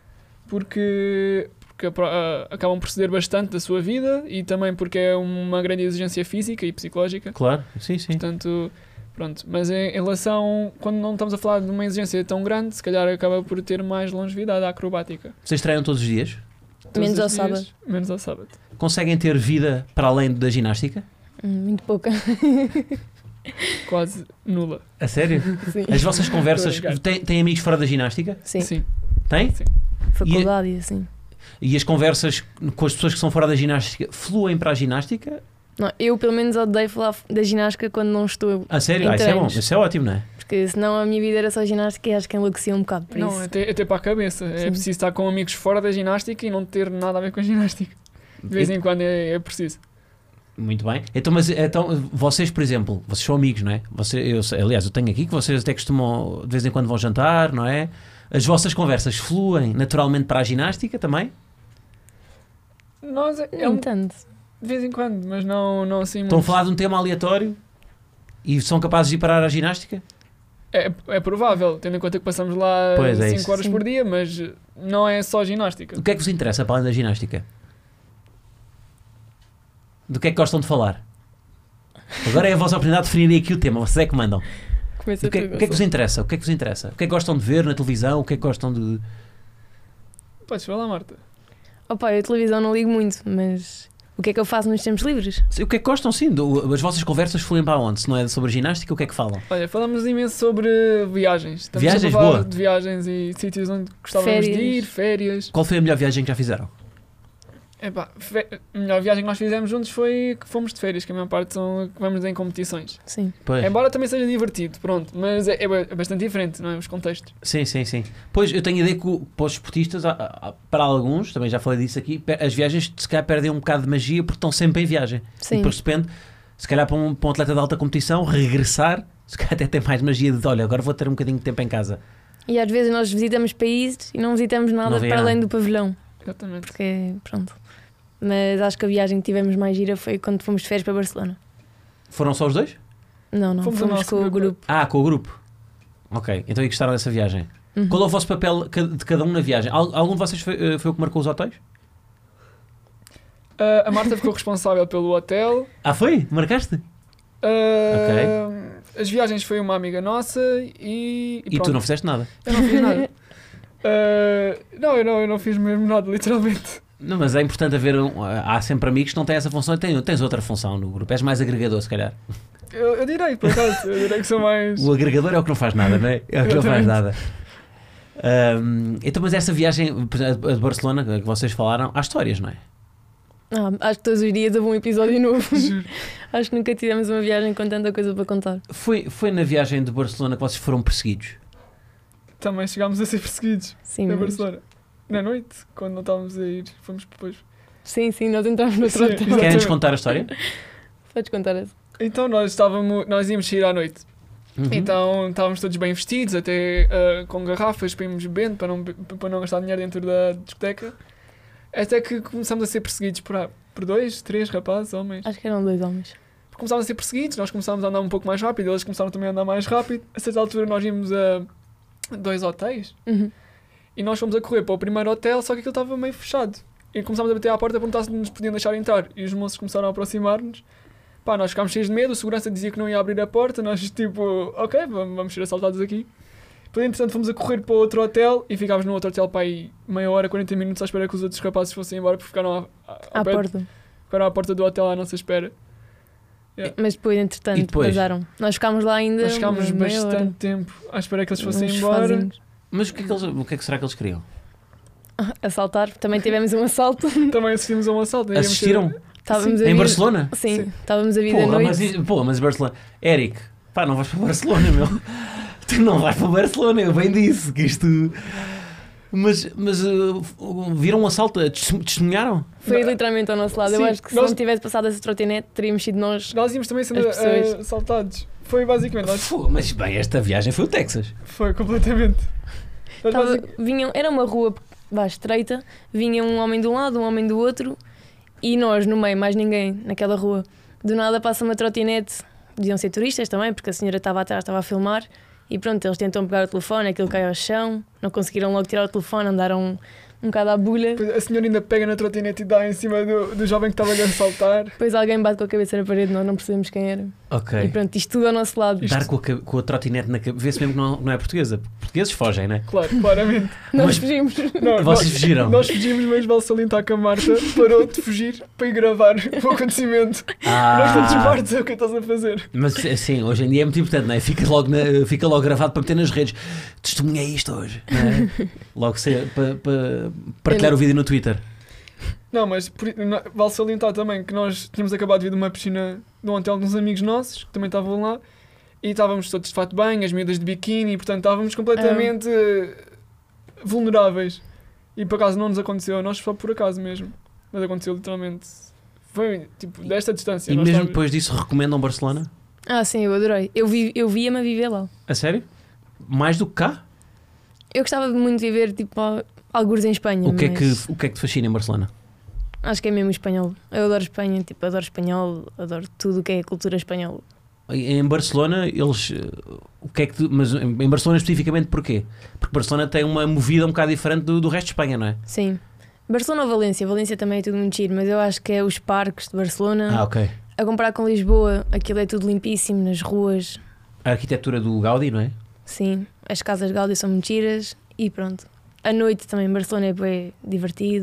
porque, porque apro- ah, acabam por ceder bastante da sua vida e também porque é uma grande exigência física e psicológica. Claro, sim, sim. Portanto, pronto. Mas em, em relação, quando não estamos a falar de uma exigência tão grande, se calhar acaba por ter mais longevidade a acrobática. Vocês treinam todos os dias? Todos Menos os ao dias, sábado. Menos ao sábado. Conseguem ter vida para além da ginástica? Hum, muito pouca. Quase nula. A sério? Sim. As vossas conversas... Estou a brincar. têm, têm amigos fora da ginástica? Sim, Sim. Têm? Sim. faculdade e assim. E as conversas com as pessoas que são fora da ginástica fluem para a ginástica? Não, eu pelo menos odeio falar da ginástica quando não estou, A sério? Em Ah, isso é bom, treinos. isso é ótimo, não é? porque senão a minha vida era só ginástica e acho que enlouquecia um bocado por Não, isso. até, até para a cabeça. É Sim. preciso estar com amigos fora da ginástica e não ter nada a ver com a ginástica. De vez em quando é, é preciso. Muito bem. Então, mas então, vocês, por exemplo, vocês são amigos, não é? Você, eu, sei- aliás, eu tenho aqui que vocês até costumam, de vez em quando vão jantar, não é? As vossas conversas fluem naturalmente para a ginástica também? Nós é, é Não um, tanto. de vez em quando, mas não, não assim Estão a muito. falar de um tema aleatório e são capazes de ir parar à ginástica? É, é provável, tendo em conta que passamos lá Pois é cinco isso. horas Sim. por dia, mas não é só ginástica. O que é que vos interessa para além da ginástica? Do que é que gostam de falar? Agora é a vossa oportunidade de definir aqui o tema, vocês é que mandam. Começa O que, é- o que é que vos interessa? O que é que vos interessa? O que é que gostam de ver na televisão? O que é que gostam de... Podes falar, Marta. Opa, eu a televisão não ligo muito, mas O que é que eu faço nos tempos livres? O que é que gostam, sim? Do- as vossas conversas fluem para onde? Se não é sobre ginástica, o que é que falam? Olha, falamos imenso sobre viagens. Estamos Viagens, sempre a falar boa. de viagens e sítios onde gostávamos de Férias. ir, férias. Qual foi a melhor viagem que já fizeram? Epá, fe- a melhor viagem que nós fizemos juntos foi que fomos de férias, que a maior parte são que vamos em competições. Sim. Pois. Embora também seja divertido, pronto, mas é, é ba- é bastante diferente, não é? Os contextos. Sim, sim, sim. Pois, eu tenho a ideia que o- para os esportistas, há- há- para alguns, também já falei disso aqui, pe- as viagens se calhar perdem um bocado de magia porque estão sempre em viagem. E Sim. depois de repente, se calhar para um, para um atleta de alta competição, regressar, se calhar até tem mais magia de, olha, agora vou ter um bocadinho de tempo em casa. E às vezes nós visitamos países e não visitamos nada Não para vê além nada. do pavilhão. Exatamente. Porque, pronto. Mas acho que a viagem que tivemos mais gira foi quando fomos de férias para Barcelona. Foram só os dois? Não, não, Fomos fomos, o nosso com o grupo. grupo. Ah, com o grupo. Ok, então aí gostaram dessa viagem. Uhum. Qual é o vosso papel ca- de cada um na viagem? Al- Algum de vocês foi, eh, foi o que marcou os hotéis? Ah, a Marta ficou responsável pelo hotel. Ah, foi? Marcaste? Ah, As viagens foi uma amiga nossa e. E tu pronto. não fizeste nada? Eu não fiz nada. Ah, não, eu não, eu não fiz mesmo nada, literalmente. Não, mas é importante haver. Um, há sempre amigos que não têm essa função e têm, tens outra função no grupo. És mais agregador, se calhar. Eu, eu direi, por acaso, eu direi que sou mais. O agregador é o que não faz nada, não é? É o que não faz Exatamente. nada. Ahm, então, mas essa viagem por exemplo, a de Barcelona que vocês falaram, há histórias, não é? Ah, acho que todos os dias houve um episódio novo. Juro. Acho que nunca tivemos uma viagem com tanta coisa para contar. Foi, foi na viagem de Barcelona que vocês foram perseguidos? Também chegámos a ser perseguidos Sim, na mas- Barcelona. Na noite, quando não estávamos a ir, fomos depois. sim, sim, nós entramos no outro Sim, hotel. exato. Querem-nos contar a história? Podes contar essa. Então nós estávamos, nós íamos sair à noite. Uhum. Então estávamos todos bem vestidos, até ah, com garrafas para irmos bebendo, para não, be- para não gastar dinheiro dentro da discoteca. Até que começámos a ser perseguidos por, ah, por dois, três rapazes, homens. Acho que eram dois homens. Começámos a ser perseguidos, nós começámos a andar um pouco mais rápido, eles começaram também a andar mais rápido. A certa altura nós íamos a dois hotéis Uhum. e nós fomos a correr para o primeiro hotel, só que aquilo estava meio fechado. E começámos a bater à porta a perguntar se nos podiam deixar entrar. E os moços começaram a aproximar-nos. Pá, nós ficámos cheios de medo, o segurança dizia que não ia abrir a porta, nós tipo, ok, vamos, vamos ser assaltados aqui. Depois, entretanto, fomos a correr para outro hotel e ficámos no outro hotel para aí meia hora, quarenta minutos à espera que os outros rapazes fossem embora, porque ficaram à, à, À pé- porta. ficaram à porta do hotel à nossa espera. Mas depois, entretanto, E depois? vazaram. Nós ficámos lá ainda. Nós ficámos uma meia bastante hora. tempo à espera que eles fossem Uns embora. fazinhos. Mas o que, é que eles, o que é que será que eles queriam? Assaltar. Também tivemos um assalto. Também assistimos a um assalto. íamos Assistiram? Estávamos a Em vir- Barcelona? Sim, Sim. estávamos a vir da Porra, noite. mas, i- pô, mas Barcelona. Eric, pá, não vais para Barcelona, meu. Tu não vais para Barcelona, eu bem disse que isto. Mas, mas uh, viram um assalto? Tes- Testemunharam? Foi Não. literalmente ao nosso lado. Sim, Eu acho que se nós- não tivesse passado essa trotinete, teríamos sido nós. Nós íamos também sendo As pessoas. eh, assaltados. Foi basicamente, nós, Pô, mas bem, esta viagem foi o Texas. foi completamente. Nós Tava- basic- vinham, era uma rua vá, estreita, vinha um homem de um lado, um homem do outro e nós no meio, mais ninguém naquela rua. Do nada passa uma trotinete, deviam ser turistas também, porque a senhora estava atrás, estava a filmar e pronto, eles tentam pegar o telefone, aquilo cai ao chão, não conseguiram logo tirar o telefone, andaram um bocado à bulha. Depois a senhora ainda pega na trotinete e dá em cima do, do jovem que estava a assaltar. Depois alguém bate com a cabeça na parede, nós não percebemos quem era. Ok. E pronto, isto tudo ao nosso lado. Dar com a, ca- com a trotinete na cabeça. Vê-se mesmo que não, não é portuguesa. Portugueses fogem, né? Claro, claramente. Nós Mas- fugimos. Não, Vocês nós, fugiram. Nós fugimos, mas vale salientar que a Marta parou de fugir para ir gravar o acontecimento. Nós estamos Ah, mortos, é o que estás a fazer. mas assim, hoje em dia é muito importante, não é? Fica logo, na- fica logo gravado para meter nas redes. Testemunhei isto hoje. Não é? Logo se, para, para partilhar o vídeo no Twitter. Não, mas por- não- vale salientar também que nós tínhamos acabado de vir de uma piscina de um hotel de uns amigos nossos, que também estavam lá, e estávamos todos de fato bem, as miúdas de biquíni, e portanto estávamos completamente eh, vulneráveis. E por acaso não nos aconteceu, a nós só por acaso mesmo. Mas aconteceu literalmente. Foi tipo desta distância. E nós mesmo estávamos- depois disso recomendam Barcelona? Ah, sim, eu adorei. Eu, vi, eu via-me a viver lá. A sério? Mais do que cá? Eu gostava muito de viver, tipo, al- algures em Espanha. O que, é que, mas o que é que te fascina em Barcelona? acho que é mesmo espanhol. Eu adoro Espanha, tipo, adoro espanhol, adoro tudo o que é cultura espanhola. Em Barcelona, eles. eh, O que é que tu, mas em em Barcelona especificamente porquê? Porque Barcelona tem uma movida um bocado diferente do, do resto de Espanha, não é? Sim. Barcelona ou Valência? Valência também é tudo muito giro, mas eu acho que é os parques de Barcelona. Ah, ok. A comparar com Lisboa, aquilo é tudo limpíssimo, nas ruas. A arquitetura do Gaudí, não é? Sim, as casas Gaudí são muito giras e pronto. A noite também em Barcelona é bem divertido.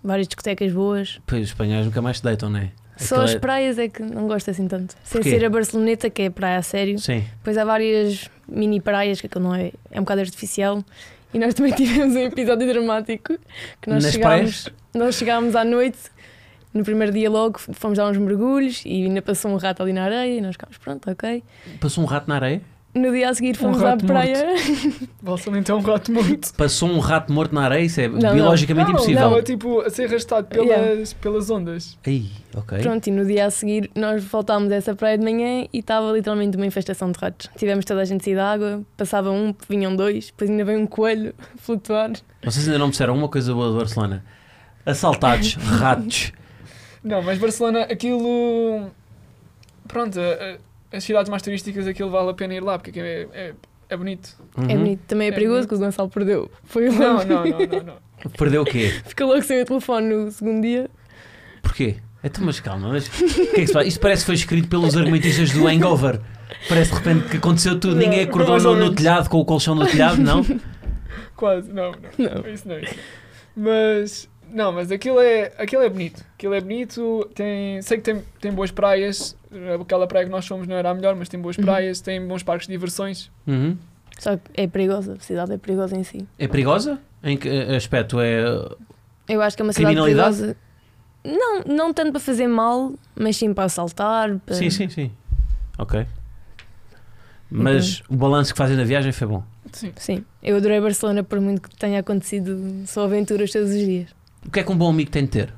várias discotecas boas. Pois, os espanhóis nunca mais se deitam, não é? Só Aquilo as é- praias é que não gosto assim tanto. Sem Porquê? ser a Barceloneta, que é praia a sério. Sim. Depois há várias mini praias, que aquilo não é, é um bocado artificial. E nós também tivemos um episódio dramático que nós Nas chegámos, nós chegámos à noite, no primeiro dia logo, fomos dar uns mergulhos e ainda passou um rato ali na areia e nós ficámos, pronto, ok. Passou um rato na areia? No dia a seguir fomos à rato praia. Balsamento é um rato morto. Passou um rato morto na areia? Isso é Não, não. biologicamente não, impossível. não, é tipo a ser arrastado pelas, Yeah. pelas ondas. Aí, ok. Pronto, e no dia a seguir nós voltámos a essa praia de manhã e estava literalmente uma infestação de ratos. Tivemos toda a gente sair da água, passava um, vinham dois, depois ainda veio um coelho flutuar. Vocês ainda não me disseram uma coisa boa de Barcelona? Assaltados, ratos. Não, mas Barcelona, aquilo. Pronto, a- a- as cidades mais turísticas, aquilo vale a pena ir lá, porque é, é, é bonito. Uhum. É bonito, também é, É perigoso bonito. que o Gonçalo perdeu. Foi logo. Não, não, não, não, não. Perdeu o quê? Ficou logo sem o telefone no segundo dia. Porquê? Então, mas calma, mas o que é que se faz? Isto parece que foi escrito pelos argumentistas do Hangover. Parece de repente que aconteceu tudo, ninguém Não, acordou mais ou no, no menos. telhado com o colchão no telhado, não? Quase, não, não. Não. Isso não, isso não. Mas. Não, mas aquilo é, aquilo é bonito. Aquilo é bonito, tem, sei que tem, tem boas praias. Aquela praia que nós fomos não era a melhor, mas tem boas Uhum. praias, tem bons parques de diversões. Uhum. Só que é perigosa, a cidade é perigosa em si. É perigosa? Em que aspecto? É Eu acho que é uma cidade Criminalidade? perigosa. Não, não tanto para fazer mal, mas sim para assaltar. Para... Sim, sim, sim. Ok. Mas o balanço que fazem da viagem foi bom. Sim. Sim, eu adorei Barcelona por muito que tenha acontecido só aventuras todos os dias. O que é que um bom amigo tem de ter?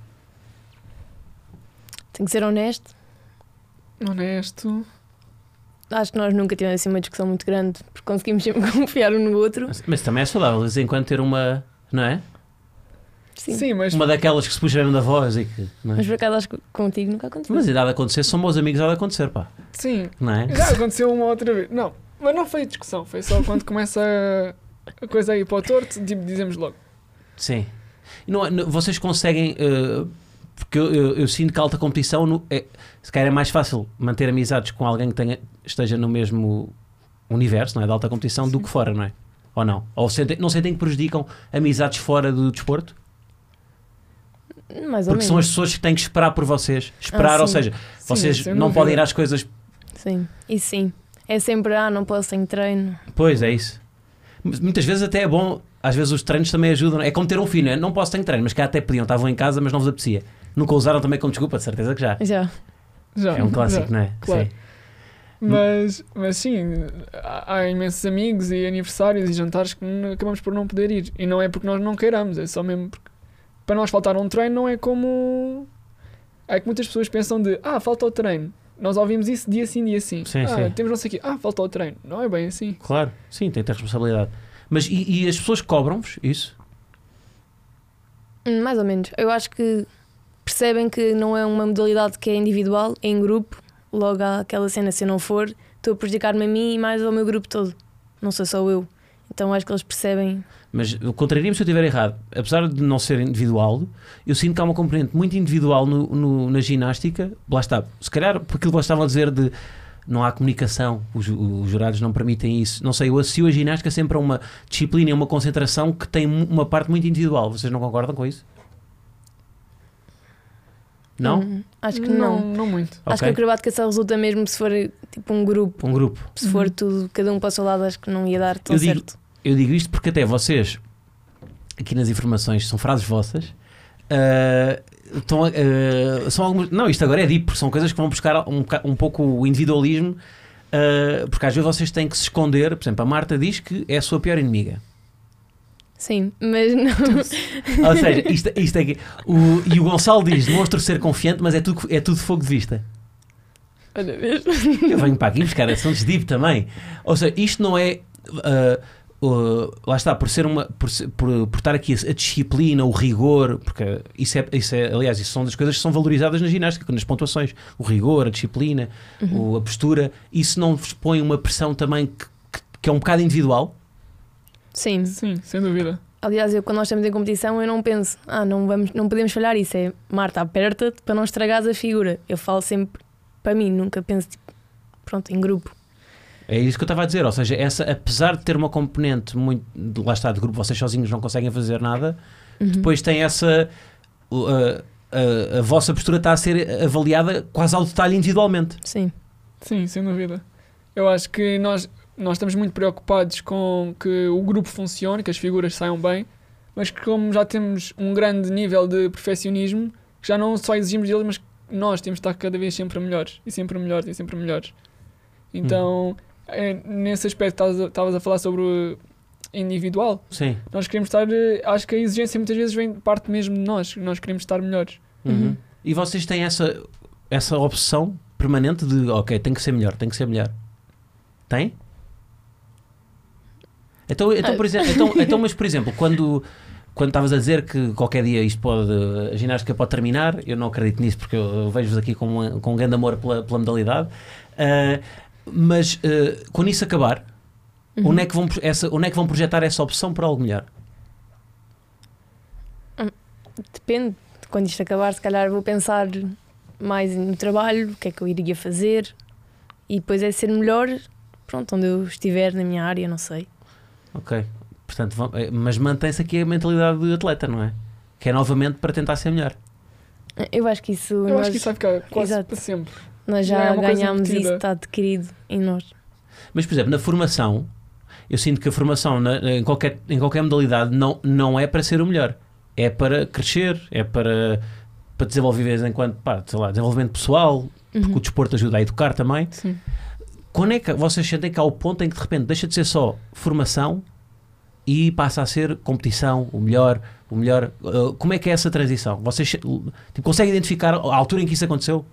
Tenho que ser honesto. Honesto. Acho que nós nunca tivemos assim uma discussão muito grande, porque conseguimos sempre confiar um no outro. Mas, mas também é saudável, de vez em quando ter uma, não é? Sim. Sim, mas. Uma daquelas que se puxa mesmo da voz e que. Não é? Mas por acaso acho que contigo nunca aconteceu. Mas ainda há de acontecer, são bons amigos, há de acontecer, pá. Sim, Não é? já aconteceu uma outra vez. Não, mas não foi discussão, foi só quando começa a, a coisa a ir para o torto, tipo, dizemos logo. Sim. E não, não- vocês conseguem. eh, porque eu, eu- eu sinto que a alta competição no- é, se calhar é mais fácil manter amizades com alguém que tenha, esteja no mesmo universo, não é? Da alta competição do Sim. que fora, não é? Ou não? Ou sentem, não sentem que prejudicam amizades fora do desporto? Mais ou Porque são menos. as pessoas que têm que esperar por vocês. Esperar, Ah, ou sim. seja, Sim, vocês sem não dúvida. podem ir às coisas. Sim, isso sim. É sempre, ah, não posso, tenho treino. Pois, é isso. Mas muitas vezes até é bom, às vezes os treinos também ajudam. É como ter um filho, não é? Não posso, tenho treino, mas cá até podiam, estavam em casa, mas não vos apetecia. Nunca usaram também como desculpa, de certeza que já. Já. Já. É um clássico, já. não é? claro. Sim. Mas, mas sim, há, há imensos amigos e aniversários e jantares que n- acabamos por não poder ir. E não é porque nós não queiramos, é só mesmo porque para nós faltar um treino não é como. É que muitas pessoas pensam de ah, falta o treino. Nós ouvimos isso dia sim, dia sim. Sim, ah, sim. temos não sei o quê. Ah, falta o treino. Não é bem assim. Claro, sim, tem que ter responsabilidade. Mas e, e as pessoas cobram-vos isso? Hum, Mais ou menos. Eu acho que percebem que não é uma modalidade que é individual, é em grupo. Logo há aquela cena, se eu não for, estou a prejudicar-me a mim e mais ao meu grupo todo. Não sou só eu. Então acho que eles percebem. Mas contraria-me se eu estiver errado. Apesar de não ser individual, eu sinto que há uma componente muito individual no, no- na ginástica. Lá está, se calhar por aquilo que vocês estavam a dizer de não há comunicação, os, os jurados não permitem isso. Não sei, eu associo a ginástica sempre a uma disciplina e uma concentração que tem mu- uma parte muito individual. Vocês não concordam com isso? Não? Hum, acho que não. Não, não muito. Acho que Ok. a acrobática só resulta mesmo se for tipo um grupo. Um grupo. Se for Uhum. tudo, cada um para o seu lado, acho que não ia dar tão Eu digo- certo. Eu digo isto porque até vocês, aqui nas informações, são frases vossas. ah, estão a- ah, são algumas, não, isto agora é deep, porque são coisas que vão buscar um, boca- um pouco o individualismo, ah, porque às vezes vocês têm que se esconder. Por exemplo, a Marta diz que é a sua pior inimiga. Sim, mas não. Ou seja, isto, isto é que, o, e o Gonçalo diz: demonstro ser confiante, mas é tudo, é tudo fogo de vista. Olha mesmo. Eu venho para aqui buscar assuntos deep também. Ou seja, isto não é. ah, ah, lá está, por ser uma. Por, ser- por, por estar aqui a, a disciplina, o rigor, porque isso é, isso é. Aliás, isso são das coisas que são valorizadas na ginástica, nas pontuações. O rigor, a disciplina, Uhum. o- a postura. Isso não vos põe uma pressão também que, que, que é um bocado individual? Sim. Sim, sem dúvida. Aliás, eu quando nós estamos em competição, eu não penso, ah, não, vamos, não podemos falhar isso. É Marta, aperta-te para não estragares a figura. Eu falo sempre para mim, nunca penso tipo, pronto, em grupo. É isso que eu estava a dizer. Ou seja, essa, apesar de ter uma componente muito. Lá está, de grupo, vocês sozinhos não conseguem fazer nada. Uhum. Depois tem essa o- a, a, a vossa postura está a ser avaliada quase ao detalhe individualmente. Sim. Sim, sem dúvida. Eu acho que nós, nós estamos muito preocupados com que o grupo funcione, que as figuras saiam bem, mas que como já temos um grande nível de perfeccionismo, que já não só exigimos deles, mas nós temos de estar cada vez sempre melhores, e sempre melhores, e sempre melhores. Então, é, nesse aspecto, estavas a- estavas a falar sobre o individual. Sim. Nós queremos estar, eh, acho que a exigência muitas vezes vem de parte mesmo de nós, nós queremos estar melhores. Uhum. Uhum. E vocês têm essa, essa obsessão permanente de, ok, tem que ser melhor, tem que ser melhor. Tem? Então, então, por exemplo, então, então, mas por exemplo, quando quando estavas a dizer que qualquer dia isto pode, a ginástica pode terminar, eu não acredito nisso porque eu, eu vejo-vos aqui com, uma, com um grande amor pela, pela modalidade, uh, mas uh, quando isso acabar, Uhum. onde, é que vão, essa, onde é que vão projetar essa opção para algo melhor? Depende. Quando isto acabar, se calhar vou pensar mais no trabalho, o que é que eu iria fazer, e depois é ser melhor, pronto, onde eu estiver na minha área, não sei. Ok. Portanto, vão- eh, mas mantém-se aqui a mentalidade do atleta, não é? Que é novamente para tentar ser melhor. Eu acho que isso, Eu nós, acho que isso vai ficar quase Exato. para sempre. nós já já é uma coisa ganhámos embutida. isso, está adquirido em nós. Mas, por exemplo, na formação, eu sinto que a formação na- em, qualquer, em qualquer modalidade não, não é para ser o melhor. É para crescer, é para, para desenvolver enquanto, pá, sei lá, desenvolvimento pessoal, porque Uhum. o desporto ajuda a educar também. Sim. Quando é que vocês sentem que há o ponto em que de repente deixa de ser só formação e passa a ser competição, o melhor, o melhor. Uh, como é que é essa transição? Vocês tipo, conseguem identificar a altura em que isso aconteceu?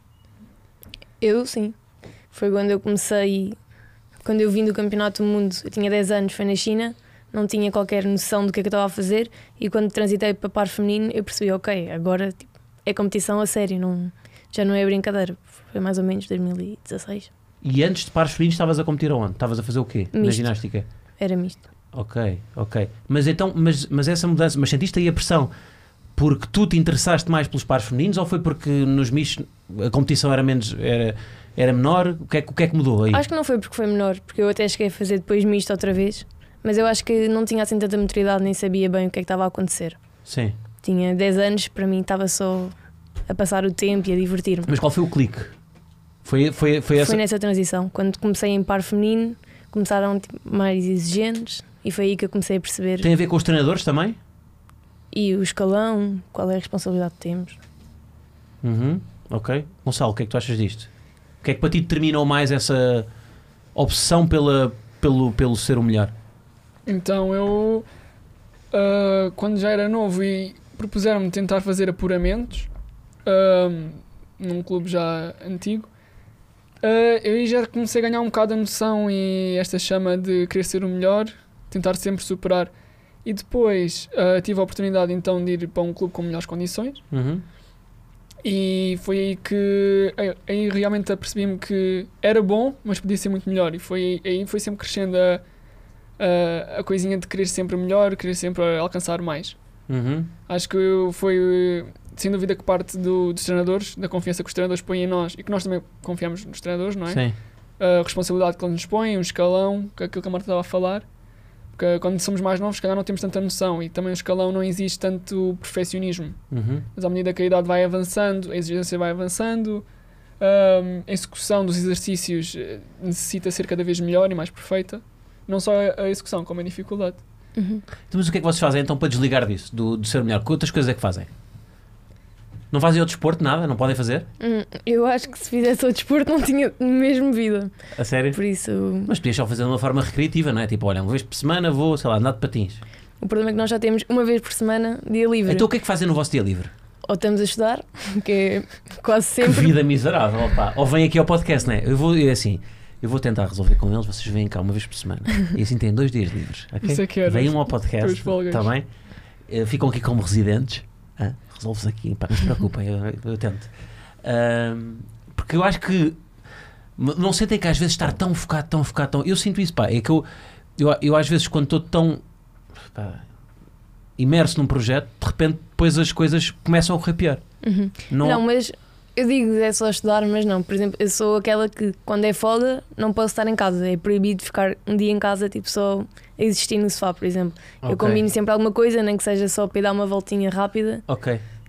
Eu sim. Foi quando eu comecei, quando eu vim do Campeonato do Mundo, eu tinha dez anos, foi na China, não tinha qualquer noção do que é que eu estava a fazer, e quando transitei para par feminino eu percebi, ok, agora tipo, é competição a sério, não, já não é brincadeira. Foi mais ou menos dois mil e dezasseis. E antes de pares femininos estavas a competir aonde? Estavas a fazer o quê? Na Misto. ginástica? Era misto. Ok, ok. Mas então, mas, mas essa mudança, mas sentiste aí a pressão porque tu te interessaste mais pelos pares femininos ou foi porque nos mistos a competição era menos, era, era menor? O que, é, que- o que é que mudou aí? Acho que não foi porque foi menor, porque eu até cheguei a fazer depois misto outra vez, mas eu acho que não tinha assim tanta maturidade, nem sabia bem o que é que estava a acontecer. Sim. Tinha dez anos, para mim estava só a passar o tempo e a divertir-me. Mas qual foi o clique? Foi, foi, foi essa? Foi nessa transição, quando comecei em par feminino, começaram tipo, mais exigentes e foi aí que eu comecei a perceber. Tem a ver com os treinadores também? E o escalão, qual é a responsabilidade que temos. Uhum. Ok. Gonçalo, o que é que tu achas disto? O que é que para ti determinou mais essa obsessão pela, pelo, pelo ser o melhor? Então eu, ah, quando já era novo e propuseram-me tentar fazer apuramentos ah, num clube já antigo, ah, eu aí já comecei a ganhar um bocado a noção e esta chama de querer ser o melhor, tentar sempre superar. E depois ah, tive a oportunidade então de ir para um clube com melhores condições. Uhum. E foi aí que aí- aí realmente apercebi-me que era bom, mas podia ser muito melhor. E foi aí foi sempre crescendo a, a, a coisinha de querer sempre melhor, querer sempre alcançar mais. Uhum. Acho que foi sem dúvida que parte do, dos treinadores, da confiança que os treinadores põem em nós e que nós também confiamos nos treinadores, não é? Sim. A responsabilidade que eles nos põem, o escalão, que é aquilo que a Marta estava a falar. Porque quando somos mais novos, se calhar não temos tanta noção e também o escalão não existe tanto perfeccionismo. Uhum. Mas à medida que a idade vai avançando, a exigência vai avançando, hum, a execução dos exercícios eh, necessita ser cada vez melhor e mais perfeita. Não só a a execução, como a dificuldade. Uhum. Então, mas o que é que vocês fazem então para desligar disso, do, do ser o melhor? Que outras coisas é que fazem? Não fazem outro desporto, nada? Não podem fazer? Hum, Eu acho que se fizesse outro desporto não tinha mesmo vida. A sério? Por isso, Mas podias só fazer de uma forma recreativa, não é? Tipo, olha, uma vez por semana vou, sei lá, andar de patins. o problema é que nós já temos uma vez por semana dia livre. Então o que é que fazem no vosso dia livre? Ou estamos a estudar, que é quase Que sempre. vida miserável, pá. Ou vem aqui ao podcast, não é? Eu vou, é assim, eu vou tentar resolver com eles, vocês vêm cá uma vez por semana. E assim têm dois dias livres, ok? Isso é que era. Venham ao Dois podcast, folgas. está bem? Eh, Ficam aqui como residentes. Ah, resolve-se aqui, pá, não se preocupem, eu, eu tento. Ahm, porque eu acho que m- não sentem que às vezes estar tão focado, tão focado, tão. Eu sinto isso, pá. É que eu, eu, eu às vezes, quando estou tão pá, imerso num projeto, de repente, depois as coisas começam a correr pior. Uhum. Não, Não, mas eu digo é só estudar, mas não. Por exemplo, eu sou aquela que quando é folga não posso estar em casa. É proibido ficar um dia em casa, tipo só a existir no sofá, por exemplo. Eu Ok. combino sempre alguma coisa, nem que seja só para ir dar uma voltinha rápida. Ok.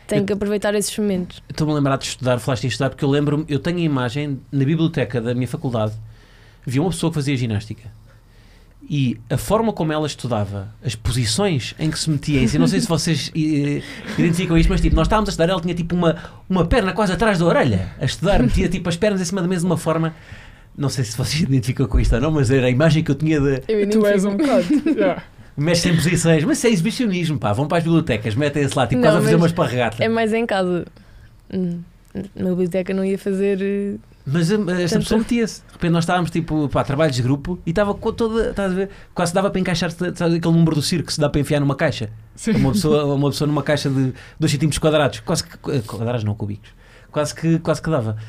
Tenho que aproveitar esses momentos. Estou-me a lembrar de estudar, falaste em estudar, porque eu lembro-me, eu tenho a imagem na biblioteca da minha faculdade, vi uma pessoa que fazia ginástica e a forma como ela estudava, as posições em que se metia, e não sei se vocês eh, identificam isto, mas tipo, nós estávamos a estudar, ela tinha tipo uma, uma perna quase atrás da orelha, a estudar, metia tipo as pernas em cima da mesa de uma forma, não sei se vocês identificam com isto ou não, mas era a imagem que eu tinha de Eu Tu és um identifico. bocado. yeah. mexe em posições, mas isso é exibicionismo, pá, vão para as bibliotecas, metem-se lá, tipo, Não, quase a fazer mas umas parregatas. É mais em casa. Hum, Na biblioteca não ia fazer. eh, Mas, uh, esta Tanto- pessoa metia-se. De repente nós estávamos tipo, pá, trabalhos de grupo e estava com toda, estás a ver? Quase dava para encaixar, sabe, aquele número do circo que se dá para enfiar numa caixa. Sim. Uma pessoa, uma pessoa numa caixa de dois centímetros quadrados. Quase que, eh, quadrados não, cúbicos. Quase que, quase que dava.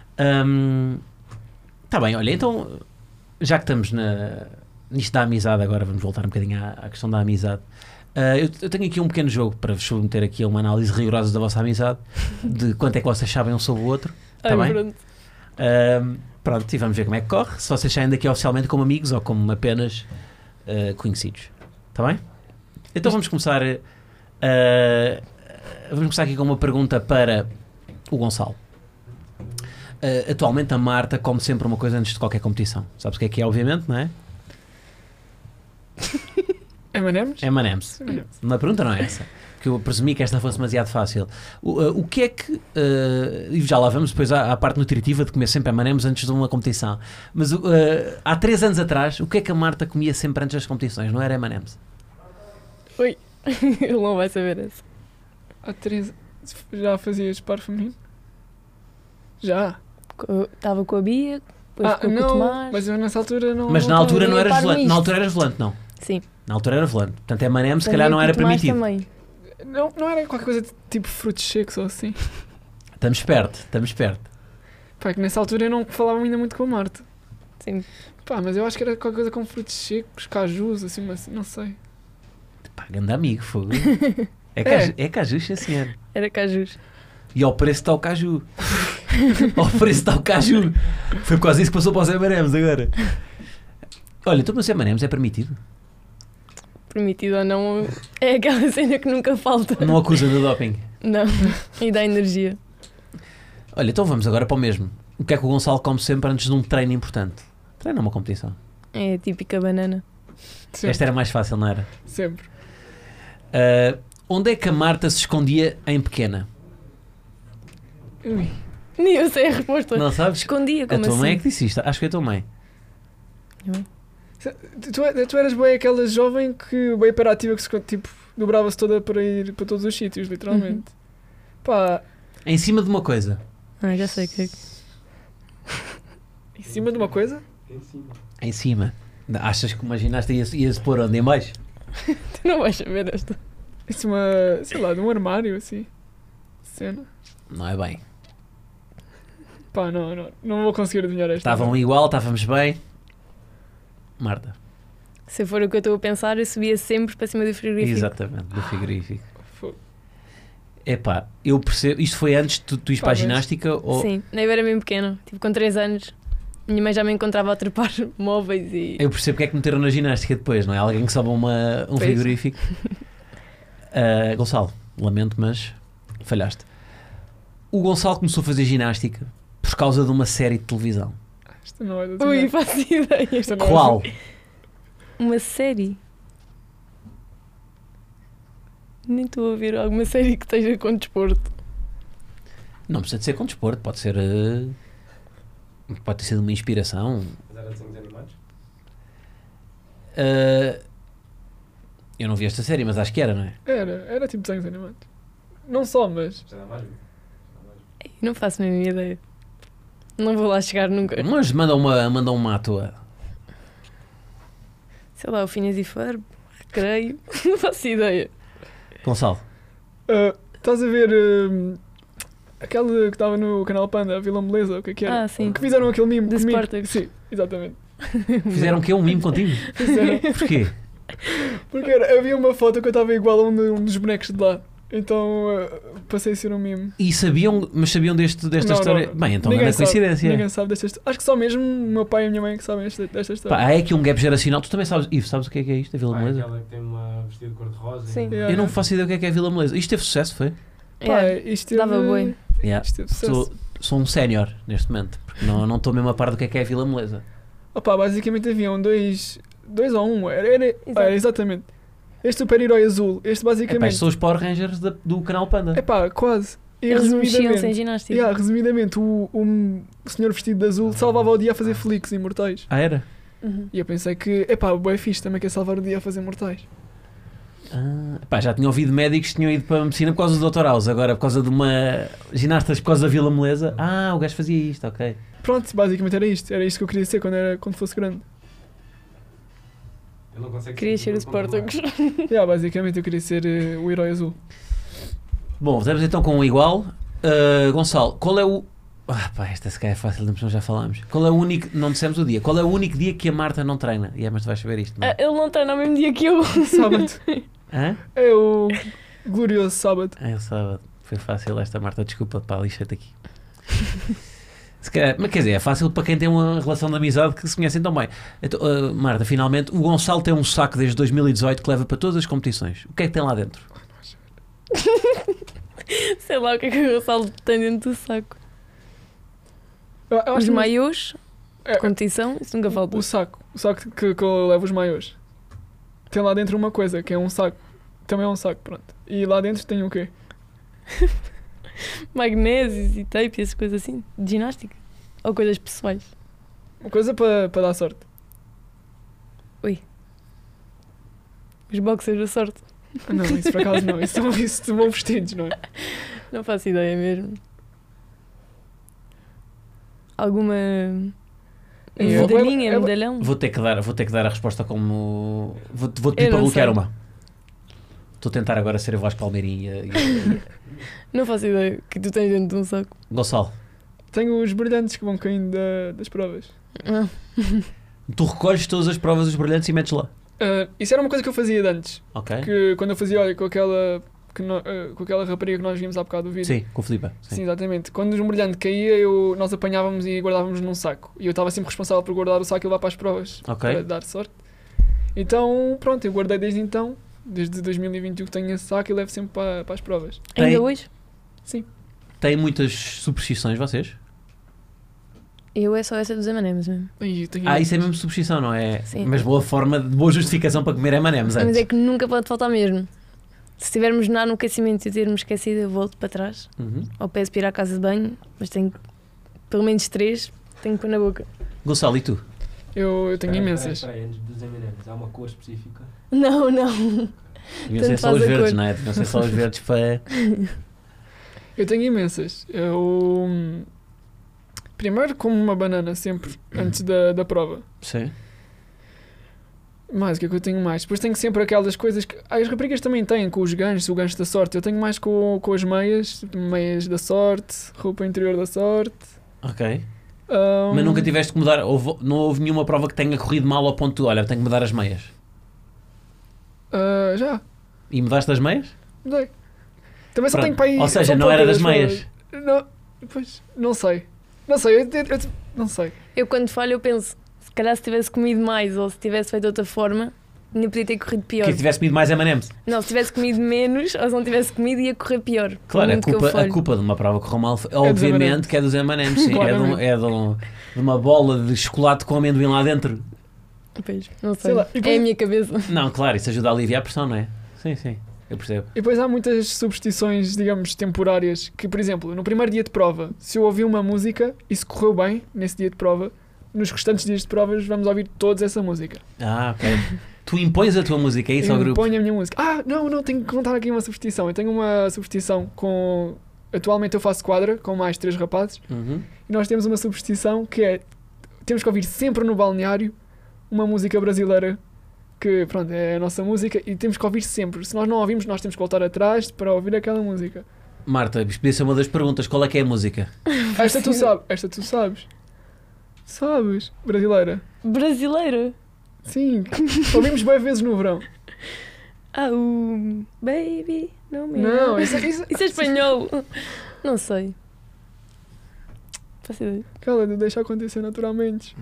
Está bem, olha, então, já que estamos na, nisto da amizade agora, vamos voltar um bocadinho à, à questão da amizade. Ah, eu, eu tenho aqui um pequeno jogo para vos submeter aqui a uma análise rigorosa da vossa amizade, de quanto é que vocês sabem um sobre o outro. Está ai, bem? pronto. Ahm, pronto, e vamos ver como é que corre. Se vocês saem daqui oficialmente como amigos ou como apenas ah, conhecidos. Está bem? Então vamos começar. ah, vamos começar aqui com uma pergunta para o Gonçalo. Ah, atualmente a Marta come sempre uma coisa antes de qualquer competição. Sabes o que é que é, obviamente, não é? M and M's? É M and M's. M and M's. Uma pergunta não é essa. Que eu presumi que esta fosse demasiado fácil. O, uh, o que é que. Uh, e já lá vamos depois à, à parte nutritiva de comer sempre M and M's antes de uma competição. Mas uh, há três anos atrás, o que é que a Marta comia sempre antes das competições? Não era M and M's? Ui, ele não vai saber essa. Há três. Já fazias par feminino? Já. Estava com a Bia, depois ah, ficou com o não, Tomás. mas eu nessa altura não. Mas na não altura não tinha eras par volante. misto. Na altura eras volante, não. Sim. Na altura era volante. Portanto, M and M's se Também calhar não com o era Tomás permitido. Também. Não, não era qualquer coisa de tipo frutos secos ou assim. Estamos perto, estamos perto. Pá, é que nessa altura eu não falava ainda muito com a Marta. Sim. Pá, mas eu acho que era qualquer coisa com frutos secos, cajus, assim, mas não sei. Pá, grande amigo, fogo. É, caju, é caju, sim senhor. Era cajus. E ao preço está o caju. Ao preço está o caju. Foi quase isso que passou para os M and M's agora. Olha, então mas M and M's é permitido? Permitido ou não, é aquela cena que nunca falta. Não acusa de doping? Não. E dá energia. Olha, então vamos agora para o mesmo. O que é que o Gonçalo come sempre antes de um treino importante? Treino é uma competição. É a típica banana. Sempre. Esta era mais fácil, não era? Sempre. Ah, onde é que a Marta se escondia em pequena? Ui. Nem eu sei a resposta. Não sabes? Escondia, A como tua assim? mãe é que disse isto. Acho que é a tua mãe. Tu, tu, tu eras bem aquela jovem que bem hiperativa que se, tipo, dobrava-se toda para ir para todos os sítios, literalmente. Uhum. Pá, Em cima de uma coisa. Ah, já sei o que é que... em cima de uma coisa? Em cima. Em cima. Achas que uma ginasta ia-se ia pôr onde? Em baixo? Tu não vais saber esta. Em cima, sei lá, de um armário, assim. Cena. Não é bem. Pá, não, não, não vou conseguir adivinhar esta. Estavam igual, estávamos bem. Marta. Se for o que eu estou a pensar, eu subia sempre para cima do frigorífico. Exatamente, do frigorífico. Fogo. Epá, eu percebo. Isto foi antes de tu, tu ires Pá, para a mas- ginástica? Ou... Sim, nem era bem pequeno. Tipo, com três anos, minha mãe já me encontrava a trepar móveis e... Eu percebo que é que meteram na ginástica depois, não é? Alguém que sobe uma, um Pois. frigorífico. Ah, Gonçalo, lamento, mas falhaste. O Gonçalo começou a fazer ginástica por causa de uma série de televisão. Esta não é da Ui, faço ideia. Esta não é Qual? Uma série? Nem estou a ver alguma série que esteja com desporto. Não precisa de ser com desporto, pode ser. ah, pode ter sido uma inspiração. Mas era desenhos animados? Ah, eu não vi esta série, mas acho que era, não é? Era, era tipo desenhos animados. Não só, mas. Já dá mais? Não faço a mínima ideia. Não vou lá chegar nunca. Mas manda uma, manda uma à tua. Sei lá, o Phineas e Ferb, Recreio, não faço ideia. Gonçalo. Ah, estás a ver. hum, aquela que estava no canal Panda, a Vila Beleza, o que é que era? Ah, sim. Que fizeram aquele mimo The comigo. Spartacus. Sim, exatamente. Fizeram o quê? Um mimo contigo? Fizeram. Porquê? Porque era, havia uma foto que eu estava igual a um, de- um dos bonecos de lá. Então ah, passei a ser um mimo. E sabiam, mas sabiam deste, desta Não, história? não. Bem, então Ninguém grande sabe, coincidência. Ninguém sabe desta história. Acho que só mesmo o meu pai e a minha mãe que sabem esta, desta história. Pá, há aqui um gap geracional. Tu também sabes, Ivo, sabes o que é que é isto, a Vila Ah, Beleza? aquela que tem uma vestida de cor-de-rosa. Sim. e- Yeah. Eu não faço ideia o que é que é a Vila Beleza. Isto teve sucesso, foi? Pá, Yeah, isto teve, dava bué. Yeah. isto teve sucesso. Sou, sou um sénior neste momento, porque não não estou mesmo a par do que é que é a Vila Meleza. Opa, basicamente haviam dois, dois ou um, era, era, Exato. era exatamente. Este super-herói azul, este É pá, basicamente. estes são os Power Rangers da- do canal Panda. É pá, quase. E Eles mexiam-se em resumidamente, ginástica. yeah, resumidamente o, o, o senhor vestido de azul salvava o dia a fazer flicks imortais. Ah, era? Uhum. E eu pensei que, é pá, o bué fixe também quer salvar o dia a fazer mortais. Ah, pá, já tinha ouvido médicos que tinham ido para a medicina por causa do doutor House, agora por causa de uma ginastas por causa da Vila Meleza. Ah, o gajo fazia isto, ok. Pronto, basicamente era isto. Era isto que eu queria ser quando, era, quando fosse grande. Ele não consegue Queria ser o Spartacus. Yeah, basicamente eu queria ser eh, o herói azul. Bom, vamos então com um igual. Ah, Gonçalo, qual é o. Ah, pá, esta se calhar é fácil, mas já falámos. Qual é o único. Não dissemos o dia. Qual é o único dia que a Marta não treina? E é, mas tu vais saber isto, não Ah, é? ele não treina ao mesmo dia que eu. Sábado. Hã? É o glorioso sábado. Ah, é o sábado. Foi fácil esta, Marta. Desculpa, pá, lixa-te aqui. Se calhar, mas quer dizer, é fácil para quem tem uma relação de amizade que se conhecem tão bem. Então, ah, Marta, finalmente, o Gonçalo tem um saco desde dois mil e dezoito que leva para todas as competições. O que é que tem lá dentro? Sei lá o que é que o Gonçalo tem dentro do saco. Eu, eu Os acho que maiôs é, de competição, isso nunca falta. o saco. O saco que, que eu levo os maiores. Tem lá dentro uma coisa, que é um saco. Também é um saco, pronto. E lá dentro tem o quê? Magnésios e tape e essas coisas assim, de ginástica. Ou coisas pessoais. Uma coisa para para dar sorte. Os boxers da sorte. Ah, não, isso por acaso não. Isso são isso vão vestidos, não é? Não faço ideia mesmo. Alguma É, medalhinha, é- é- medalhão? Vou ter que dar, vou ter que dar a resposta como. Vou, vou-te pedir Eu para não bloquear sei. uma. Estou a tentar agora ser a voz Palmeirinha. E, e- Não faço ideia que tu tens dentro de um saco. Gonçalo, Tenho os brilhantes que vão caindo da- das provas. Ah, tu recolhes todas as provas dos brilhantes e metes lá. Ah, isso era uma coisa que eu fazia de antes. Ok? Que quando eu fazia, olha, com aquela, que no- ah, com aquela rapariga que nós vimos há bocado do vídeo. Sim, com o Filipe. Sim, Sim. exatamente. Quando um brilhante caía, eu, nós apanhávamos e guardávamos num saco. E eu estava sempre responsável por guardar o saco e levar para as provas. Ok. Para dar sorte. Então, pronto, eu guardei desde então. Desde dois mil e vinte e um que tenho esse saco e levo sempre para, para as provas. Tem- ainda hoje? Sim. Têm muitas superstições, vocês? Eu é só essa dos M and M's mesmo. Ai, eu tenho Ah, isso é imensas. mesmo superstição, não é? Sim. Mas boa forma, boa justificação para comer M and M's Mas antes. é que nunca pode faltar mesmo. Se tivermos nada no aquecimento e eu termos esquecido, eu volto para trás. Uhum. Ou peço para ir à casa de banho, mas tenho pelo menos três, tenho que pôr na boca. Gonçalo, e tu? Eu, eu tenho Espera aí, imensas. espera aí, antes dos M and M's, há uma cor específica. Não, não. Deviam ser Tanto só faz os a verdes, cor. não é? Deviam ser só os verdes para. Eu tenho imensas. Eu. hum, Primeiro como uma banana sempre, antes da, da prova. Sim. Mais, o que é que eu tenho mais? Depois tenho sempre aquelas coisas que. Ah, as raparigas também têm, com os ganchos, o gancho da sorte. Eu tenho mais com, com as meias, meias da sorte, roupa interior da sorte. Ok. Hum, Mas nunca tiveste que mudar, houve- não houve nenhuma prova que tenha corrido mal ao ponto de, olha, tenho que mudar as meias. ah, já, E mudaste as meias? mudei. Também só Pronto. tenho para ir. Ou seja, são não era poucas das as meias. provas. Não, pois, não sei. Não sei, eu, eu- eu- não sei. Eu quando falho eu penso, se calhar se tivesse comido mais ou se tivesse feito de outra forma, ainda podia ter corrido pior. Que tivesse comido mais M and M's. Não, se tivesse comido menos ou se não tivesse comido ia correr pior. Claro, a Muito que eu culpa, a falho. culpa de uma prova que correu mal, dos obviamente M and M's. que é dos M and M's, sim. É, de, um- Claramente. é de, um- de uma bola de chocolate com amendoim lá dentro. Pois, não sei. Sei lá, e É depois- a minha cabeça. Não, claro, isso ajuda a aliviar a pressão, não é? Sim, sim, eu percebo. E depois há muitas superstições, digamos, temporárias, que, por exemplo, no primeiro dia de prova, se eu ouvir uma música e se correu bem nesse dia de prova, nos restantes dias de provas vamos ouvir todos essa música. Ah, ok. Tu impões a tua música, é isso eu ao grupo? ponho a minha música. Ah, não, não, tenho que contar aqui uma superstição. Eu tenho uma superstição com... Atualmente eu faço quadra com mais três rapazes Uhum. e nós temos uma superstição que é... Temos que ouvir sempre no balneário uma música brasileira que, pronto, é a nossa música e temos que ouvir sempre. Se nós não ouvimos, nós temos que voltar atrás para ouvir aquela música. Marta, isto podia ser uma das perguntas, qual é que é a música? Esta tu sabes. Esta tu sabes. Sabes? Brasileira. Brasileira. Sim. Ouvimos bem vezes no verão. Ah, o baby, não me Não, isso, é- isso, Isso é espanhol. Não sei. Faço ideia. Aquela de deixar acontecer naturalmente.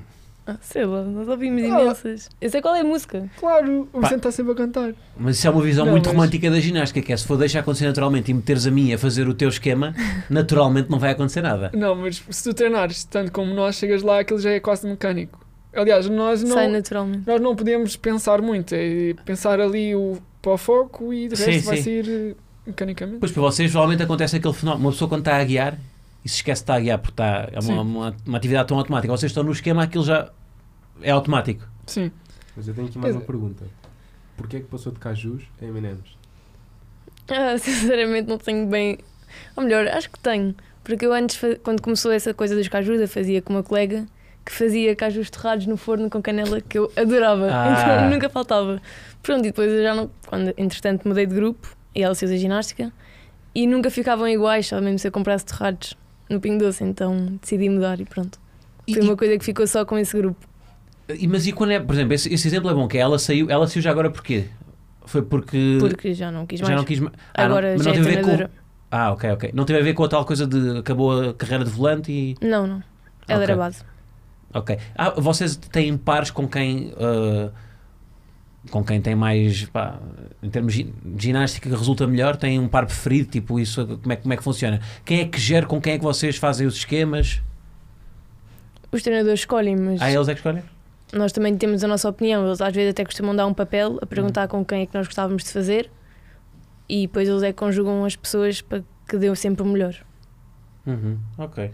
Ah, sei lá, nós ouvimos Ah. imensas. Eu sei qual é a música. Claro, o Pá. Vicente está sempre a cantar. Mas isso é uma visão Não, muito mas- romântica da ginástica, que é se for deixar acontecer naturalmente e meteres a mim a fazer o teu esquema, naturalmente não vai acontecer nada. Não, mas se tu treinares tanto como nós, chegas lá, aquilo já é quase mecânico. Aliás, nós Sai não, naturalmente. nós não podemos pensar muito, é pensar ali o, para o foco e de Sim, resto vai sim. sair eh, mecanicamente. Pois para vocês provavelmente acontece aquele fenómeno, uma pessoa quando está a guiar e se esquece de estar a guiar porque está, é Sim. uma, uma, uma atividade tão automática, vocês estão no esquema, aquilo já é automático. Sim. Mas eu tenho aqui mais Quer uma pergunta. Porquê é que passou de cajus a M and M's? Ah, sinceramente não tenho bem. Ou melhor, acho que tenho. Porque eu antes, fa- quando começou essa coisa dos cajus, eu fazia com uma colega que fazia cajus torrados no forno com canela, que eu adorava. Ah. Então nunca faltava. Pronto, e depois eu já não. Quando entretanto mudei de grupo e ela fez a ginástica e nunca ficavam iguais, só mesmo se eu comprasse torrados no Pingo Doce, então decidi mudar e pronto. E, Foi uma coisa que ficou só com esse grupo. e- mas e quando é, por exemplo, esse, esse exemplo é bom, que é ela saiu, ela saiu já agora porquê? Foi porque, Porque já não quis mais. já não quis mais. Ah, não- Agora mas já não é teve a ver com. treinadora. Ah, ok, ok. Não teve a ver com a tal coisa de acabou a carreira de volante e. Não, não. Ela Ok. era base. Ok. Ah, vocês têm pares com quem. ah, com quem tem mais. Pá, em termos de ginástica que resulta melhor? Têm um par preferido? Tipo, isso, como é, como é que funciona? Quem é que gera com quem é que vocês fazem os esquemas? Os treinadores escolhem, mas Ah, eles é que escolhem? nós também temos a nossa opinião. Eles às vezes até costumam dar um papel a perguntar com quem é que nós gostávamos de fazer e depois eles é que conjugam as pessoas para que dê sempre o melhor. Uhum, ok.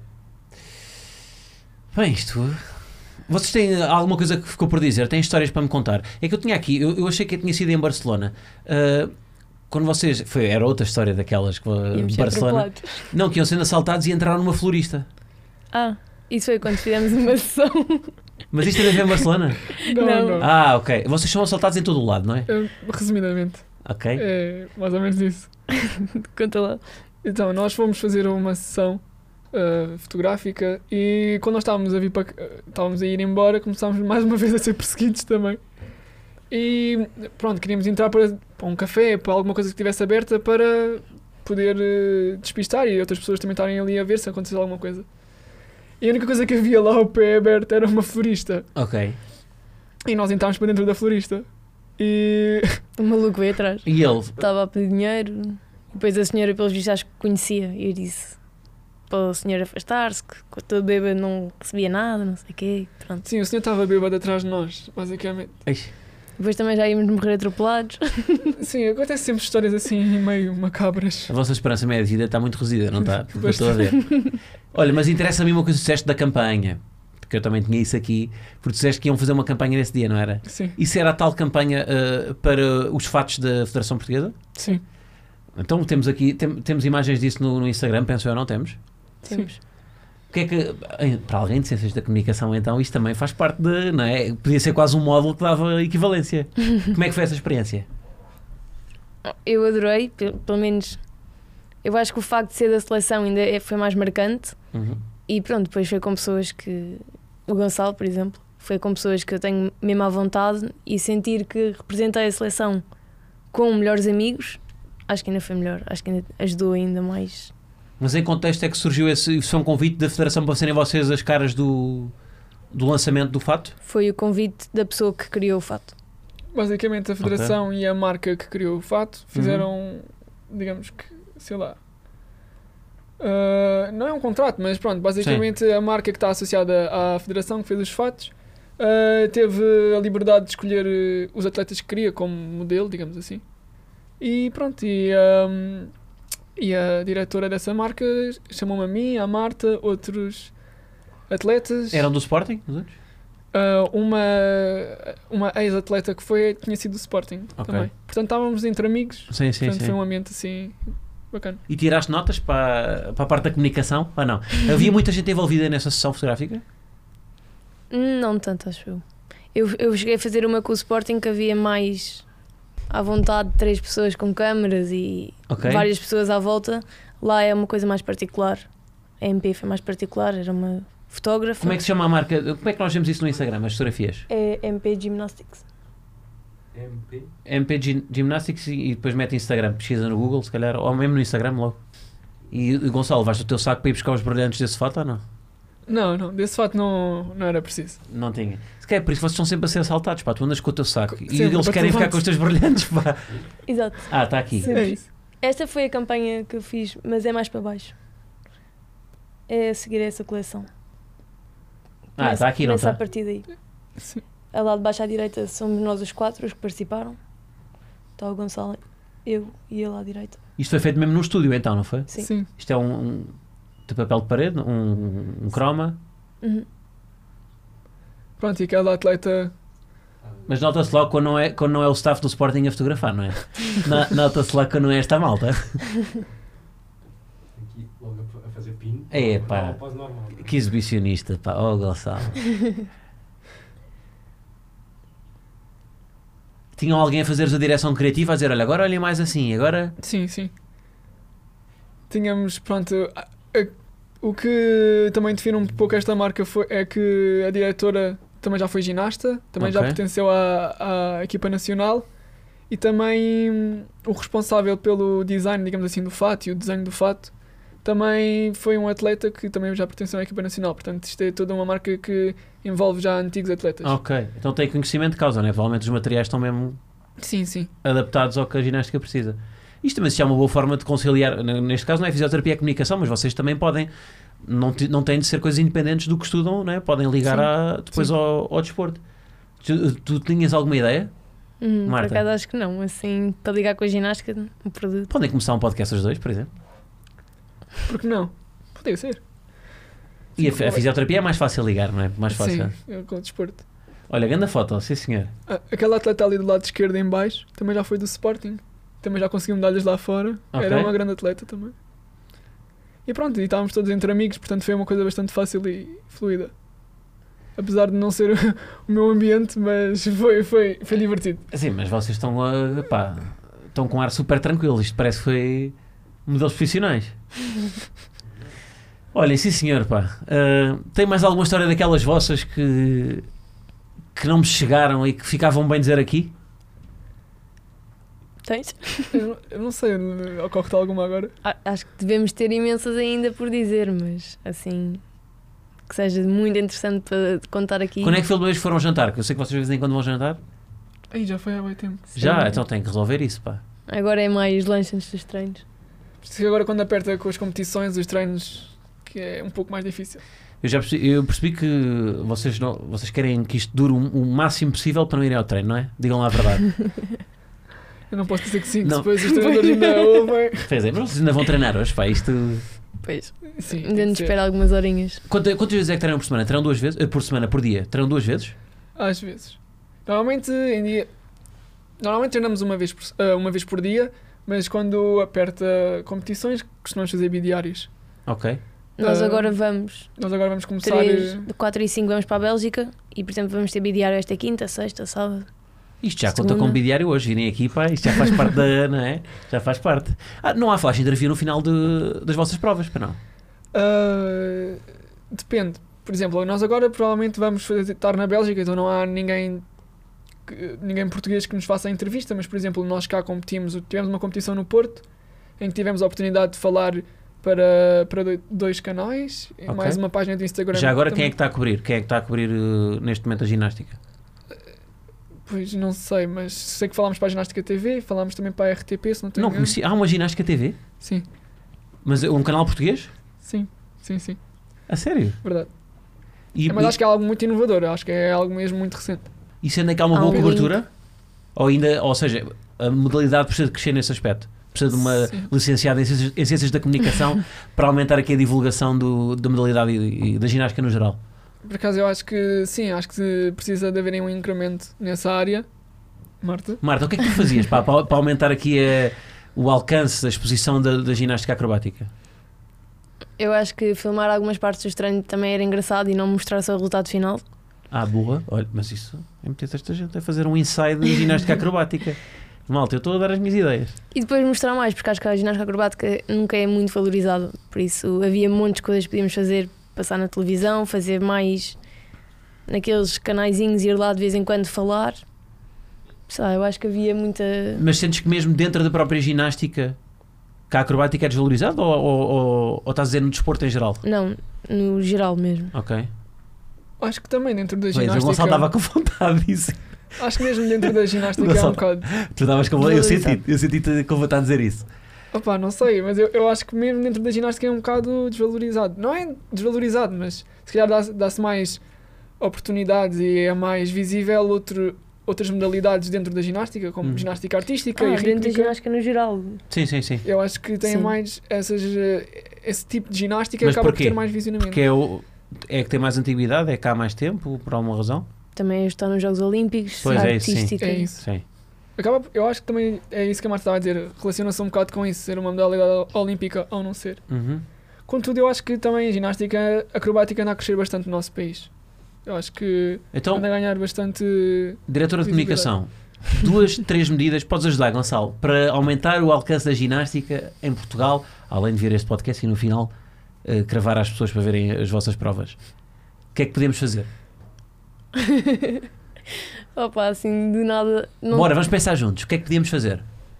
Bem, isto. Vocês têm alguma coisa que ficou por dizer? Têm histórias para me contar? É que eu tinha aqui, eu, eu achei que eu tinha sido em Barcelona. Ah, quando vocês. Foi, era outra história daquelas que Íamos ser Barcelona. atropelados. Não, que iam sendo assaltados e entraram numa florista. Ah, isso foi quando fizemos uma sessão. Mas isto tem a ver em Barcelona? Não, Não. não. Ah, ok. Vocês são assaltados em todo o lado, não é? Eh, Resumidamente, Ok. é mais ou menos isso. Conta lá. Então, nós fomos fazer uma sessão uh, fotográfica e quando nós estávamos a vir para uh, estávamos a ir embora, começámos mais uma vez a ser perseguidos também. E pronto, queríamos entrar para, para um café, para alguma coisa que estivesse aberta para poder uh, despistar e outras pessoas também estarem ali a ver se acontecer alguma coisa. E a única coisa que havia lá ao pé aberto era uma florista. Ok. E nós entramos para dentro da florista. E O maluco veio atrás. E ele? Estava a pedir dinheiro. Depois a senhora, pelos vistos, acho que conhecia. E eu disse para o senhor afastar-se, que com todo bêbado não recebia nada, não sei o quê. Pronto. sim, o senhor estava bêbado atrás de nós, basicamente. Ai, Depois também já íamos morrer atropelados. Sim, acontece sempre histórias assim meio macabras. a vossa esperança média de vida está muito reduzida, não está? Pelo que eu estou a ver. Bastante. Olha, mas interessa-me uma coisa que disseste da campanha. Porque eu também tinha isso aqui. Porque disseste que iam fazer uma campanha nesse dia, não era? Sim, Isso era a tal campanha ah, para os fatos da Federação Portuguesa? sim. Então temos aqui, tem- temos imagens disso no, no Instagram, penso eu, não temos? Temos. O que é que, em- para alguém de ciências da comunicação, então, isto também faz parte de, não é? Podia ser quase um módulo que dava equivalência. Como é que foi essa experiência? Eu adorei, pe- pelo menos. Eu acho que o facto de ser da seleção ainda é- foi mais marcante. Uhum. E pronto, depois foi com pessoas que. O Gonçalo, por exemplo, foi com pessoas que eu tenho mesmo à vontade e sentir que representei a seleção com melhores amigos, acho que ainda foi melhor. Acho que ainda ajudou ainda mais. Mas em contexto é que surgiu esse, foi um convite da Federação para serem vocês as caras do, do lançamento do fato? Foi o convite da pessoa que criou o fato. Basicamente a federação e a marca que criou o fato fizeram, Uhum. digamos que, sei lá, uh, não é um contrato, mas pronto, basicamente a marca que está associada à federação que fez os fatos uh, teve a liberdade de escolher uh, os atletas que queria como modelo, digamos assim. E pronto, e, um, e a diretora dessa marca chamou-me a mim, à Marta, outros atletas. Eram do Sporting? Os outros? Uh, uma, uma ex-atleta que foi, tinha sido do Sporting Ok. também. Portanto, estávamos entre amigos. Sim, sim, Portanto, sim. foi um ambiente assim bacana. E tiraste notas para, para a parte da comunicação? Ou não? Havia muita gente envolvida nessa sessão fotográfica? Não tanto, acho eu. Eu, eu cheguei a fazer uma com o Sporting que havia mais à vontade, três pessoas com câmaras e Ok. várias pessoas à volta. Lá é uma coisa mais particular. A M P foi mais particular, era uma fotógrafa. Como é que se chama a marca? Como é que nós vemos isso no Instagram, as fotografias? É M P Gymnastics. M P? M P Gym- Gymnastics e depois mete Instagram, pesquisa no Google, se calhar, ou mesmo no Instagram logo. E, e Gonçalo, vais do teu saco para ir buscar os brilhantes desse foto ou não? Não, não, desse fato não, não era preciso. Não tinha. Se calhar é por isso que vocês estão sempre a ser assaltados, pá. Tu andas com o teu saco e Sempre, eles querem ficar bate-levante. com os teus brilhantes, pá. Exato. Ah, está aqui. Sempre. É isso. Esta foi a campanha que eu fiz, mas é mais para baixo. É a seguir essa coleção. Ah, está aqui, não Começa a está? partir daí. Sim. A lá de baixo à direita somos nós os quatro os que participaram. Está o Gonçalo, eu e ele à direita. Isto foi feito mesmo no estúdio, então, não foi? Sim. Sim. Isto é um, um de papel de parede, um, um croma, Uhum. Pronto, e cada atleta. mas nota-se logo quando não, é, quando não é o staff do Sporting a fotografar, não é? No- Nota-se logo quando não é esta malta. Aqui logo a, a fazer pin. É, pá. Normal, pose normal. Que exibicionista, pá. Oh, Gonçalo. Tinham alguém a fazer a direção criativa, a dizer, olha, agora olhem mais assim, agora... Sim, sim. Tínhamos, pronto. a- a- o que também define um pouco esta marca foi, é que a diretora também já foi ginasta, também já Ok. pertenceu à, à equipa nacional e também hum, o responsável pelo design, digamos assim, do fato e o desenho do fato também foi um atleta que também já pertenceu à equipa nacional. Portanto, isto é toda uma marca que envolve já antigos atletas. Ok, então tem conhecimento de causa, não é? Provavelmente os materiais estão mesmo Sim, sim. adaptados ao que a ginástica precisa. Isto também se chama uma boa forma de conciliar, n- neste caso não é fisioterapia, é comunicação, mas vocês também podem, não, te- não têm de ser coisas independentes do que estudam, não é? Podem ligar Sim. a- depois Sim. ao, ao desporto. Tu, tu tinhas alguma ideia? Uhum, por Marta? acaso acho que não. Assim, para ligar com a ginástica, um produto. Podem começar um podcast os dois, por exemplo. Porque não? Podia ser. E a, fi- a fisioterapia é mais fácil ligar, não é? Mais fácil. Sim, eu com o desporto. Olha, grande foto, sim senhor. Ah, aquela atleta ali do lado esquerdo em baixo também já foi do Sporting. Também já conseguiu medalhas lá fora. Ok. Era uma grande atleta também. E pronto, e estávamos todos entre amigos, portanto foi uma coisa bastante fácil e fluida. Apesar de não ser o meu ambiente, mas foi, foi, foi divertido. Sim, mas vocês estão a, pá, estão com um ar super tranquilo. Isto parece que foi modelos profissionais. Olha, sim senhor, pá. Ah, tem mais alguma história daquelas vossas que, que não me chegaram e que ficavam bem dizer aqui? Tens? Eu, não- eu não sei, ocorre-te alguma agora? A- Acho que devemos ter imensas ainda por dizer, mas assim, que seja muito interessante para contar aqui. Quando é que foi a última vez que foram jantar? Que eu sei que vocês de vez em quando vão jantar. Aí já foi há muito tempo. Já, Sim. então tem que resolver isso, pá. Agora é mais lanche antes dos treinos. Por isso que agora quando aperta com as competições, os treinos, que é um pouco mais difícil. Eu já percebi, eu percebi que vocês, não, vocês querem que isto dure o, o máximo possível para não irem ao treino, não é? Digam lá a verdade. Eu não posso dizer que sim, que Não. depois os treinadores ainda ouvem. Pois é, mas vocês ainda vão treinar hoje, pá. Isto... Pois, Sim, tem ainda que nos ser. espera algumas horinhas. Quantas, quantas vezes é que treinam por semana? Treinam duas vezes? Eh, Por semana, por dia? Treinam duas vezes? Às vezes. Normalmente em dia. Normalmente treinamos uma vez por, ah, uma vez por dia, mas quando aperta competições, costumamos fazer bidiários. Ok. Nós Ah, agora vamos, Nós agora vamos começar. três, eh, de quatro e cinco vamos para a Bélgica e, por exemplo, vamos ter bidiário esta quinta, sexta, sábado. Isto já Segunda. conta com bidiário hoje. Virem aqui, pá. Isto já faz parte da... Não é? Já faz parte. Ah, não há flash interview no final de, das vossas provas, para não? ah, depende. Por exemplo, nós agora provavelmente vamos fazer- estar na Bélgica, então não há ninguém. que- Ninguém português que nos faça a entrevista, mas por exemplo, nós cá competimos, tivemos uma competição no Porto em que tivemos a oportunidade de falar para, para do- dois canais e Ok. mais uma página do Instagram. Já agora, quem é também. que está a cobrir? Quem é que está a cobrir eh, neste momento a ginástica? Pois não sei, mas sei que falámos para a Ginástica T V, falámos também para a R T P, se não tenho Não engano. conheci. Há uma ginástica T V? Sim, Mas é um canal português? sim, sim, sim, A sério? verdade. E, Mas acho que é algo muito inovador, acho que é algo mesmo muito recente. e sendo que há uma Há boa um cobertura? Ou ainda, ou seja, a modalidade precisa de crescer nesse aspecto? Precisa de uma Sim. licenciada em ciências, em ciências da comunicação para aumentar aqui a divulgação do, da modalidade e, e da ginástica no geral? Por acaso eu acho que sim, acho que precisa de haver um incremento nessa área. Marta? Marta, o que é que tu fazias pá, para, para aumentar aqui a, o alcance da exposição da, da ginástica acrobática? Eu acho que filmar algumas partes dos treinos também era engraçado e não mostrar só o resultado final. Ah, boa. Olha, mas isso é meter esta gente a fazer um ensaio de ginástica acrobática. Malta, eu estou a dar as minhas ideias. E depois mostrar mais, porque acho que a ginástica acrobática nunca é muito valorizada. Por isso havia montes de coisas que podíamos fazer, passar na televisão, fazer mais naqueles canaizinhos, ir lá de vez em quando falar. Sei lá, eu acho que havia muita. Mas sentes que mesmo dentro da própria ginástica Que a acrobática é desvalorizada ou, ou, ou, ou estás a dizer no desporto em geral? Não, no geral mesmo. Ok. Acho que também dentro da Pois, o ginástica. Gonçalo estava com vontade disso. Acho que mesmo dentro da ginástica é um Gonçalo, bocado. Tu estavas com eu senti, eu senti-te com vontade de dizer isso. Opa, não sei, mas eu, eu acho que mesmo dentro da ginástica é um bocado desvalorizado. Não é desvalorizado, mas se calhar dá-se, dá-se mais oportunidades e é mais visível outro, outras modalidades dentro da ginástica, como Hum. ginástica artística Ah, e dentro da rítmica. ginástica no geral. Sim, sim, sim. Eu acho que tem Sim. mais essas, eh, esse tipo de ginástica Mas acaba porquê? por ter mais visionamento. Porque é, o, é que tem mais antiguidade, é que há mais tempo, por alguma razão? Também está nos Jogos Olímpicos, Pois é, isso, sim. artística. É isso. Sim. Acaba, eu acho que também é isso que a Marta estava a dizer, relaciona-se um bocado com isso, ser uma modalidade olímpica ou não ser. Uhum. Contudo, eu acho que também a ginástica acrobática anda a crescer bastante no nosso país. Eu acho que Então, anda a ganhar bastante. diretora de visibilidade. comunicação, duas, três medidas, podes ajudar, Gonçalo, para aumentar o alcance da ginástica em Portugal, além de ver este podcast e no final uh, cravar às pessoas para verem as vossas provas. O que é que podemos fazer? Opa, assim, de nada. Não Bora, vamos pensar juntos. O que é que podíamos fazer?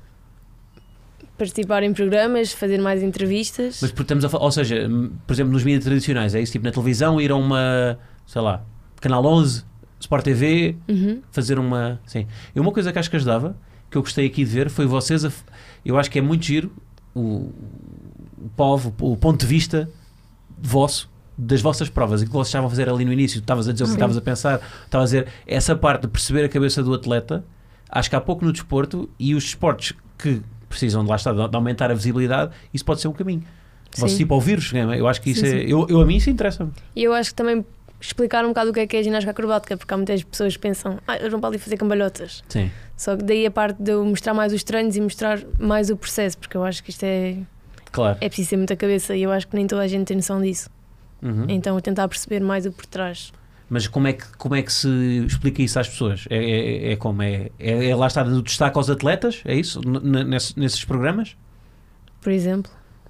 participar em programas, fazer mais entrevistas. Mas porque estamos a, fa- ou seja, m- por exemplo, nos mídias tradicionais, é isso? Tipo na televisão, ir a uma, sei lá, Canal onze, Sport T V, Uhum. fazer uma. Sim. E uma coisa que acho que ajudava, que eu gostei aqui de ver, foi vocês. A, f- eu acho que é muito giro o, o povo, o ponto de vista vosso, das vossas provas, e que vocês estavam a fazer ali no início. Tu estavas a dizer o que Sim. estavas a pensar, estavas a dizer essa parte de perceber a cabeça do atleta. Acho que há pouco no desporto e os esportes que precisam de lá estar, de de aumentar a visibilidade, isso pode ser um caminho. Você Sim. tipo ouvir-vos, eu acho que isso Sim, é. sim. Eu, eu a mim isso interessa-me. E eu acho que também explicar um bocado o que é que é ginástica acrobática, porque há muitas pessoas que pensam, ah, eles vão para ali fazer cambalhotas. Sim. Só que daí a parte de eu mostrar mais os treinos e mostrar mais o processo, porque eu acho que isto é, Claro. é preciso ter muita cabeça e eu acho que nem toda a gente tem noção disso. Uhum. Então eu tentar perceber mais o por trás. Mas como é, que, como é que se explica isso às pessoas? É, é, é como? É, é, é lá estar no destaque aos atletas? É isso? N- n- nesses, nesses programas? Por exemplo,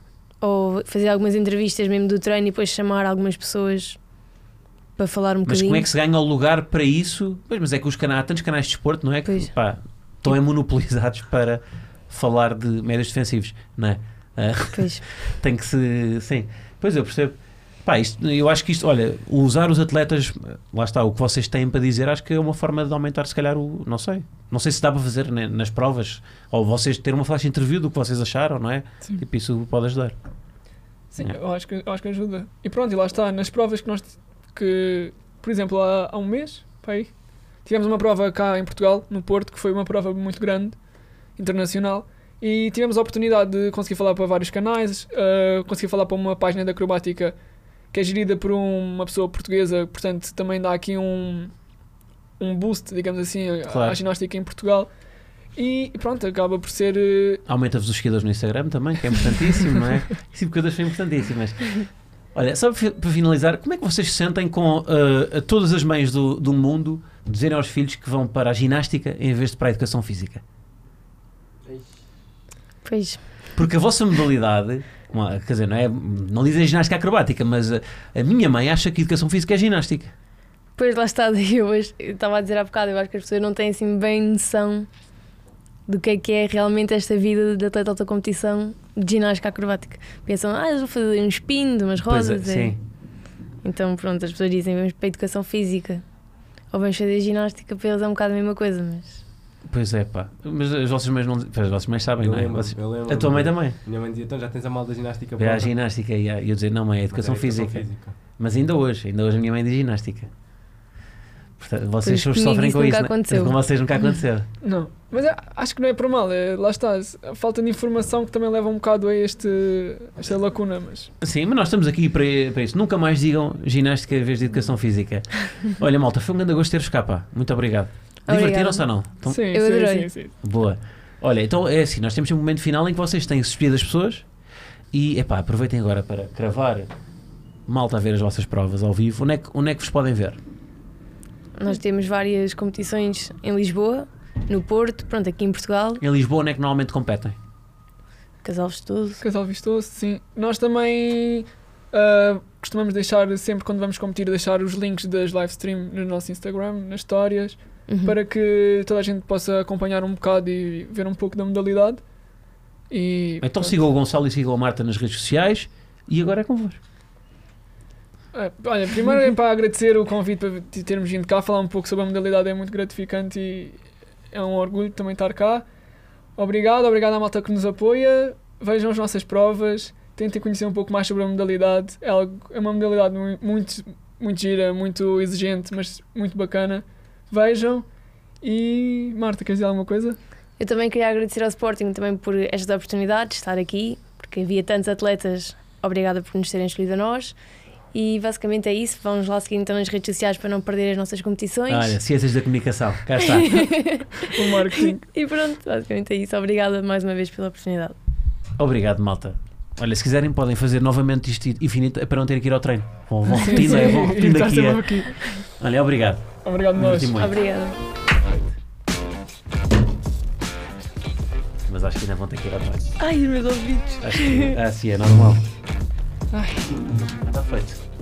ou fazer algumas entrevistas mesmo do treino e depois chamar algumas pessoas para falar um Mas bocadinho. como é que se ganha o lugar para isso? Pois, mas é que os canais, há tantos canais de desporto, não é? Que Pois. pá, estão é monopolizados para falar de médios defensivos, não é? Ah, Pois. tem que se. Sim, pois eu percebo. Pá, isto, eu acho que isto, olha, usar os atletas, lá está, o que vocês têm para dizer, acho que é uma forma de aumentar, se calhar, o. Não sei. Não sei se dá para fazer né, nas provas, ou vocês ter uma flash interview do que vocês acharam, não é? Sim. Tipo, isso pode ajudar. Sim, É. eu acho, que, eu acho que ajuda. E pronto, e lá está, nas provas que nós, que, por exemplo, há, há um mês, pá, aí, tivemos uma prova cá em Portugal, no Porto, que foi uma prova muito grande, internacional, e tivemos a oportunidade de conseguir falar para vários canais, uh, conseguir falar para uma página de acrobática que é gerida por um- uma pessoa portuguesa, portanto também dá aqui um, um boost, digamos assim, à- Claro. à ginástica em Portugal. E pronto, acaba por ser... uh, Aumenta-vos os seguidores no Instagram também, que é importantíssimo, não é? Esse tipo de coisas são importantíssimas. Olha, só para fi- para finalizar, como é que vocês se sentem com uh, a todas as mães do, do mundo dizerem aos filhos que vão para a ginástica em vez de para a educação física? Pois. Porque a vossa modalidade, uma- quer dizer, não, é, não dizem ginástica acrobática, mas a, a minha mãe acha que educação física é ginástica. Pois lá está, daí eu hoje eu estava a dizer há bocado, eu acho que as pessoas não têm assim bem noção do que é que é realmente esta vida de atleta de alta competição de ginástica acrobática. Pensam, ah, eles vão fazer um spin de umas Pois é, rosas. é. sim. Então pronto, as pessoas dizem, vamos para a educação física ou vamos fazer ginástica, para eles é um bocado a mesma coisa, mas Pois é, pá. Mas as vossas mães não. Pois, as vossas mães sabem, Eu não é? lembro, Vocês- eu lembro. a tua mãe também. Minha mãe dizia, então já tens a mal da ginástica É a pronta. ginástica e a- e eu dizer, não, mãe, é Mas educação, era educação física. física. Mas ainda hoje, ainda hoje a minha mãe diz ginástica. Portanto, vocês Pois, sofrem comigo com isso isso, nunca não é? aconteceu. Com vocês nunca aconteceu. Não, mas é- acho que não é por mal, é, lá está, a falta de informação que também leva um bocado a este, esta lacuna, mas Sim, mas nós estamos aqui para, para isso. Nunca mais digam ginástica em vez de educação física. Olha, malta, foi um grande gosto ter-vos cá, pá. Muito obrigado. Obrigada. Divertiram-se ou não? Então, sim, eu sim, adorei. sim, sim. boa. Olha, então é assim, nós temos um momento final em que vocês têm que se despedir das pessoas e, epá, aproveitem agora para cravar malta a ver as vossas provas ao vivo. Onde é que, onde é que vos podem ver? nós temos várias competições em Lisboa, no Porto, pronto, aqui em Portugal, Em Lisboa, onde é que normalmente competem? Casal Vestoso. Casal Vistoso, sim. Nós também ah, costumamos deixar, sempre quando vamos competir, deixar os links das live stream no nosso Instagram, nas histórias, Uhum. para que toda a gente possa acompanhar um bocado e ver um pouco da modalidade. E, Então pronto. sigam o Gonçalo e sigam a Marta nas redes sociais e agora é convosco. É, olha, primeiro é para agradecer o convite para te- termos vindo cá, falar um pouco sobre a modalidade, é muito gratificante e é um orgulho também estar cá. Obrigado, obrigado à malta que nos apoia, vejam as nossas provas, tentem conhecer um pouco mais sobre a modalidade, é, algo, é uma modalidade mu- muito, muito gira, muito exigente, mas muito bacana. Vejam e... Marta, queres dizer alguma coisa? Eu também queria agradecer ao Sporting também por esta oportunidade de estar aqui, porque havia tantos atletas, obrigada por nos terem escolhido a nós. E basicamente é isso, vamos lá seguir então nas redes sociais para não perder as nossas competições. Olha, ciências da comunicação, cá está. O marketing. E pronto, basicamente é isso. Obrigada mais uma vez pela oportunidade. Obrigado, malta. Olha, se quiserem podem fazer novamente isto infinito para não ter que ir ao treino. Vão, vão repetindo, é, vão repetindo Está aqui, sempre é. aqui. Olha, obrigado. Obrigado nós. Diverti muito. Obrigada. Mas acho que ainda vão ter que ir ao treino. Ai, os meus ouvidos. Acho que, ah, sim, é normal. Ai. Está feito.